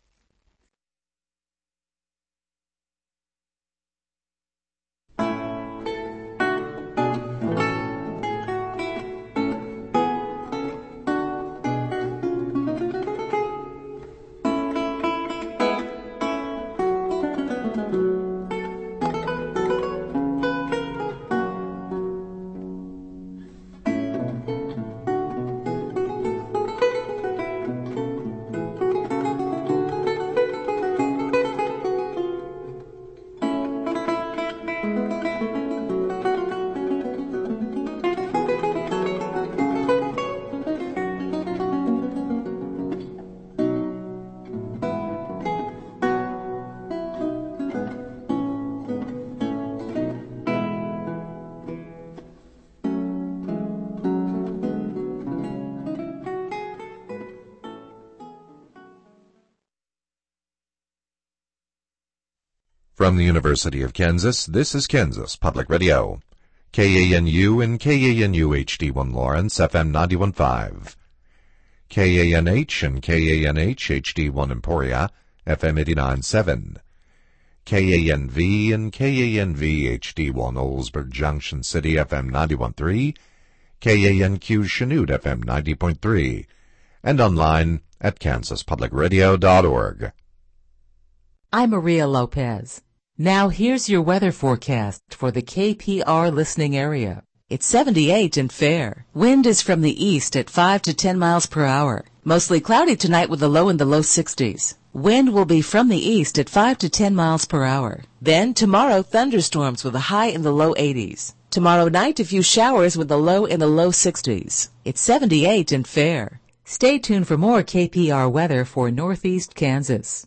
From the University of Kansas, this is Kansas Public Radio. KANU and KANU HD1 Lawrence, FM 91.5. KANH and KANH HD1 Emporia, FM 89.7. KANV and KANV HD1 Oldsburg Junction City, FM 91.3. KANQ Chanute, FM 90.3. And online at kansaspublicradio.org. I'm Maria Lopez. Now here's your weather forecast for the KPR listening area. It's 78 and fair. Wind is from the east at 5 to 10 miles per hour. Mostly cloudy tonight with a low in the low 60s. Wind will be from the east at 5 to 10 miles per hour. Then tomorrow, thunderstorms with a high in the low 80s. Tomorrow night, a few showers with a low in the low 60s. It's 78 and fair. Stay tuned for more KPR weather for Northeast Kansas.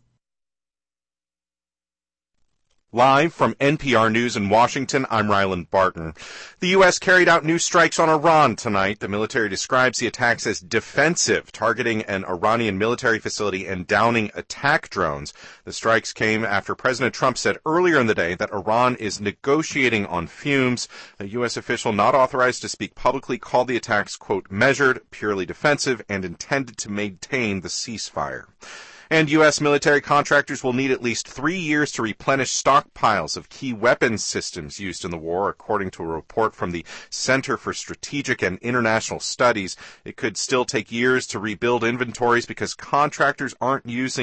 Live from NPR News in Washington, I'm Ryland Barton. The U.S. carried out new strikes on Iran tonight. The military describes the attacks as defensive, targeting an Iranian military facility and downing attack drones. The strikes came after President Trump said earlier in the day that Iran is negotiating on fumes. A U.S. official not authorized to speak publicly called the attacks, quote, measured, purely defensive, and intended to maintain the ceasefire. And U.S. military contractors will need at least 3 years to replenish stockpiles of key weapons systems used in the war, according to a report from the Center for Strategic and International Studies. It could still take years to rebuild inventories because contractors aren't used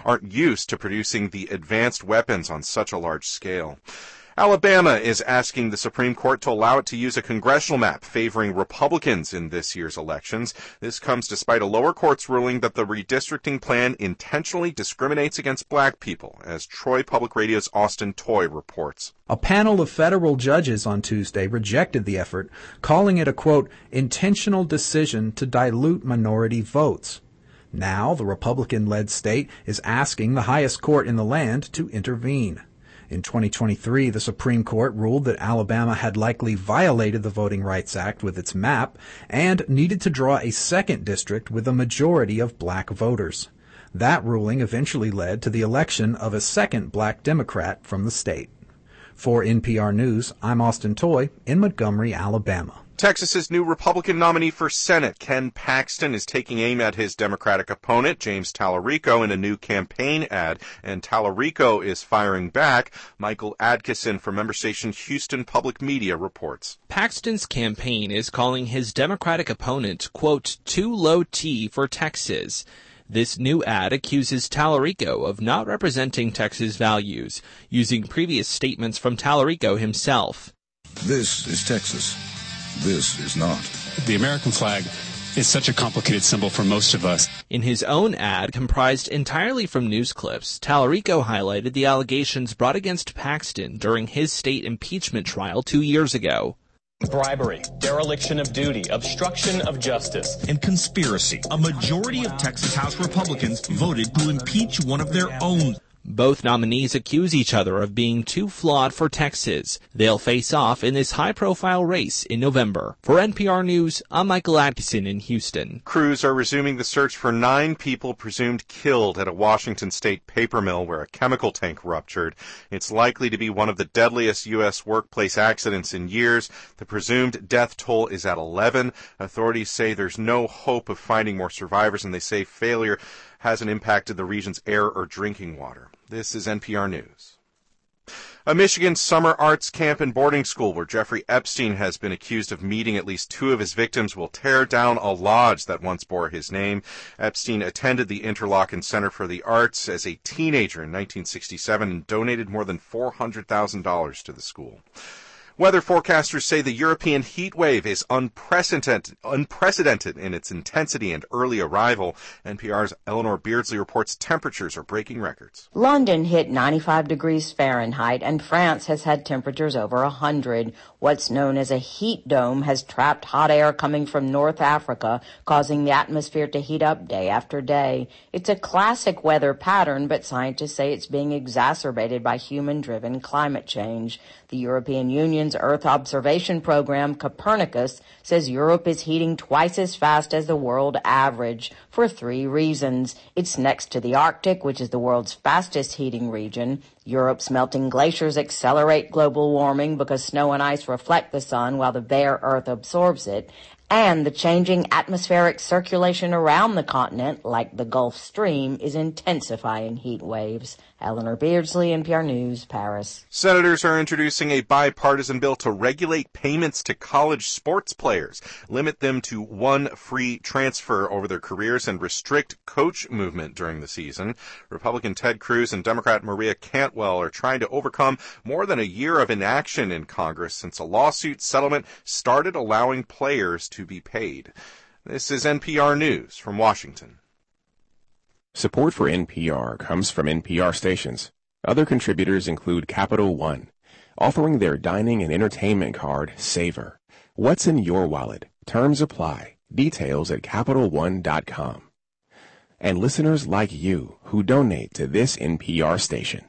to producing the advanced weapons on such a large scale. Alabama is asking the Supreme Court to allow it to use a congressional map favoring Republicans in this year's elections. This comes despite a lower court's ruling that the redistricting plan intentionally discriminates against black people, as Troy Public Radio's Austin Toy reports. A panel of federal judges on Tuesday rejected the effort, calling it a, quote, intentional decision to dilute minority votes. Now, the Republican-led state is asking the highest court in the land to intervene. In 2023, the Supreme Court ruled that Alabama had likely violated the Voting Rights Act with its map and needed to draw a second district with a majority of black voters. That ruling eventually led to the election of a second black Democrat from the state. For NPR News, I'm Austin Toy in Montgomery, Alabama. Texas's new Republican nominee for Senate, Ken Paxton, is taking aim at his Democratic opponent, James Tallarico, in a new campaign ad, and Tallarico is firing back. Michael Adkison from member station Houston Public Media reports. Paxton's campaign is calling his Democratic opponent, quote, too low T for Texas. This new ad accuses Tallarico of not representing Texas values, using previous statements from Tallarico himself. This is Texas. This is not. The American flag is such a complicated symbol for most of us. In his own ad, comprised entirely from news clips, Tallarico highlighted the allegations brought against Paxton during his state impeachment trial 2 years ago. Bribery, dereliction of duty, obstruction of justice, and conspiracy. A majority of Texas House Republicans voted to impeach one of their own. Both nominees accuse each other of being too flawed for Texas. They'll face off in this high-profile race in November. For NPR News, I'm Michael Atkinson in Houston. Crews are resuming the search for 9 people presumed killed at a Washington state paper mill where a chemical tank ruptured. It's likely to be one of the deadliest U.S. workplace accidents in years. The presumed death toll is at 11. Authorities say there's no hope of finding more survivors, and they say failure hasn't impacted the region's air or drinking water. This is NPR News. A Michigan summer arts camp and boarding school where Jeffrey Epstein has been accused of meeting at least 2 of his victims will tear down a lodge that once bore his name. Epstein attended the Interlochen Center for the Arts as a teenager in 1967 and donated more than $400,000 to the school. Weather forecasters say the European heat wave is unprecedented in its intensity and early arrival. NPR's Eleanor Beardsley reports temperatures are breaking records. London hit 95 degrees Fahrenheit, and France has had temperatures over 100. What's known as a heat dome has trapped hot air coming from North Africa, causing the atmosphere to heat up day after day. It's a classic weather pattern, but scientists say it's being exacerbated by human-driven climate change. The European Union's Earth observation program, Copernicus, says Europe is heating twice as fast as the world average for 3 reasons. It's next to the Arctic, which is the world's fastest heating region. Europe's melting glaciers accelerate global warming because snow and ice reflect the sun while the bare Earth absorbs it. And the changing atmospheric circulation around the continent, like the Gulf Stream, is intensifying heat waves. Eleanor Beardsley, NPR News, Paris. Senators are introducing a bipartisan bill to regulate payments to college sports players, limit them to 1 free transfer over their careers, and restrict coach movement during the season. Republican Ted Cruz and Democrat Maria Cantwell are trying to overcome more than a year of inaction in Congress since a lawsuit settlement started allowing players to be paid. This is NPR News from Washington. Support for NPR comes from NPR stations. Other contributors include Capital One, offering their dining and entertainment card, Savor. What's in your wallet? Terms apply. Details at CapitalOne.com. And listeners like you who donate to this NPR station.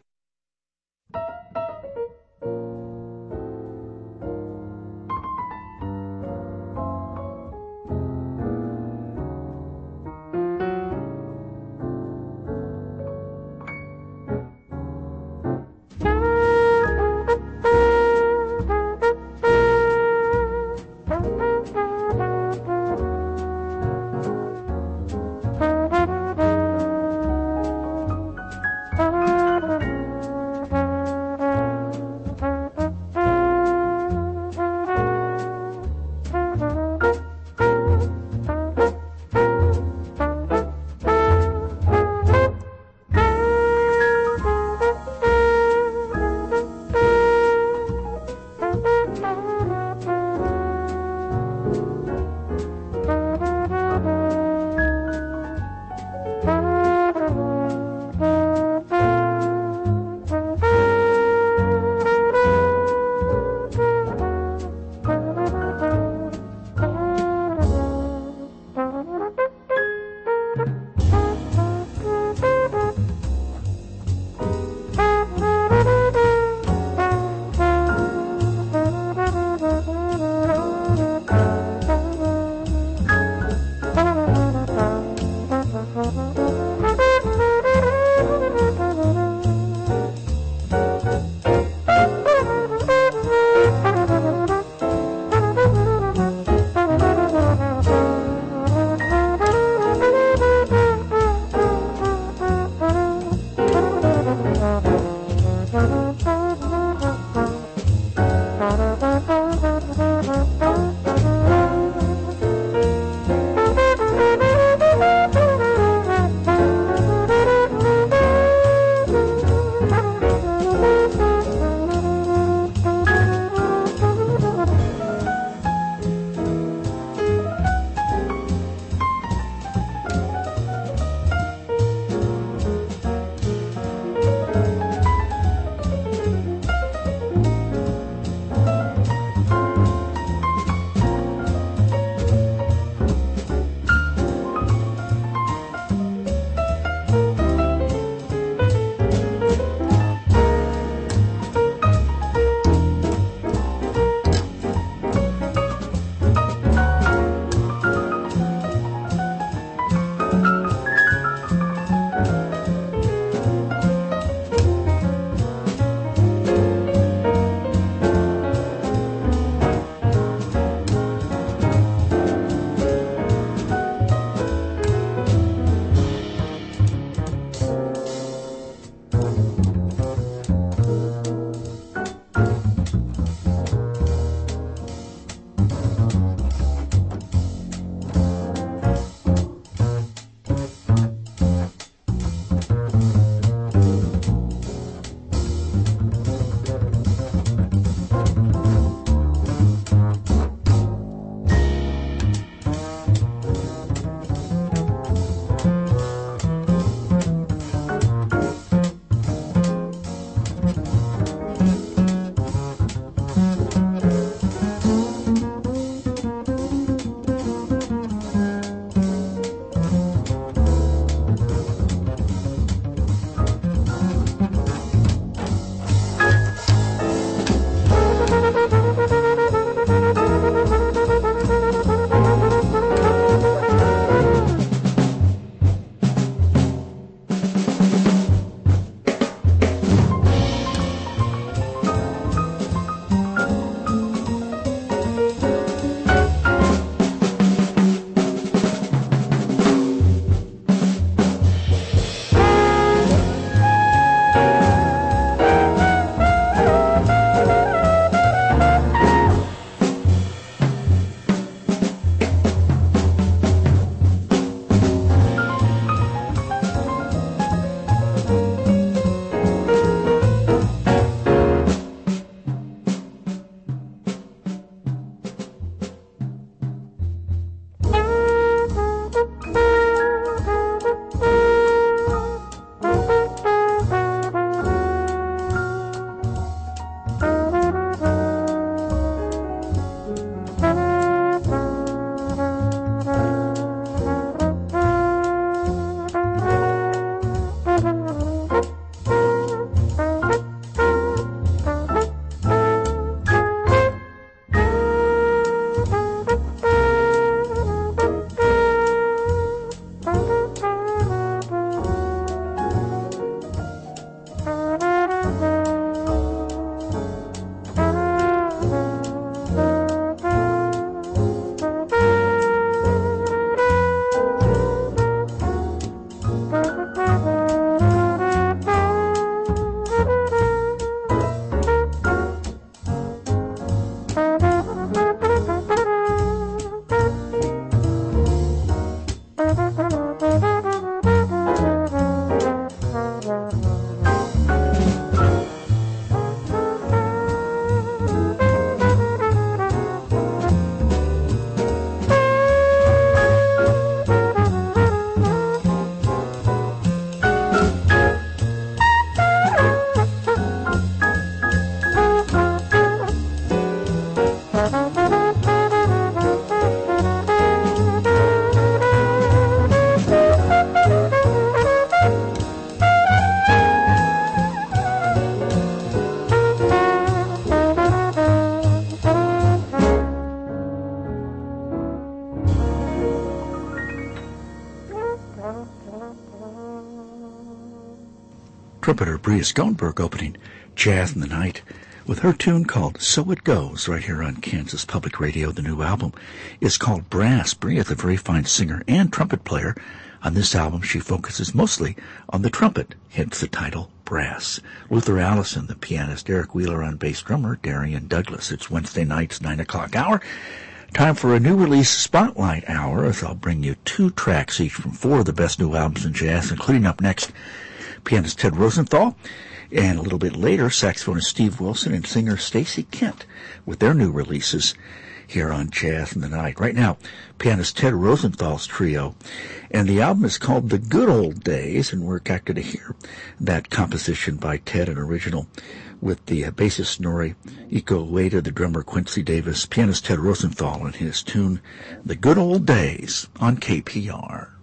trumpeter Bria Stoneberg opening Jazz in the Night with her tune called So It Goes right here on Kansas Public Radio. The new album is called Brass. Bria is a very fine singer and trumpet player. On this album, she focuses mostly on the trumpet, hence the title Brass. Luther Allison, the pianist, Eric Wheeler on bass, drummer Darian Douglas. It's Wednesday night's 9 o'clock hour. Time for a new release spotlight hour, as I'll bring you 2 tracks each from 4 of the best new albums in jazz, including up next pianist Ted Rosenthal, and a little bit later saxophonist Steve Wilson and singer Stacey Kent with their new releases here on Jazz in the Night. Right now, pianist Ted Rosenthal's trio, and the album is called The Good Old Days, and we're excited to hear that composition by Ted, an original with the bassist Nori Iko Ueda, the drummer Quincy Davis, pianist Ted Rosenthal, and his tune The Good Old Days on KPR.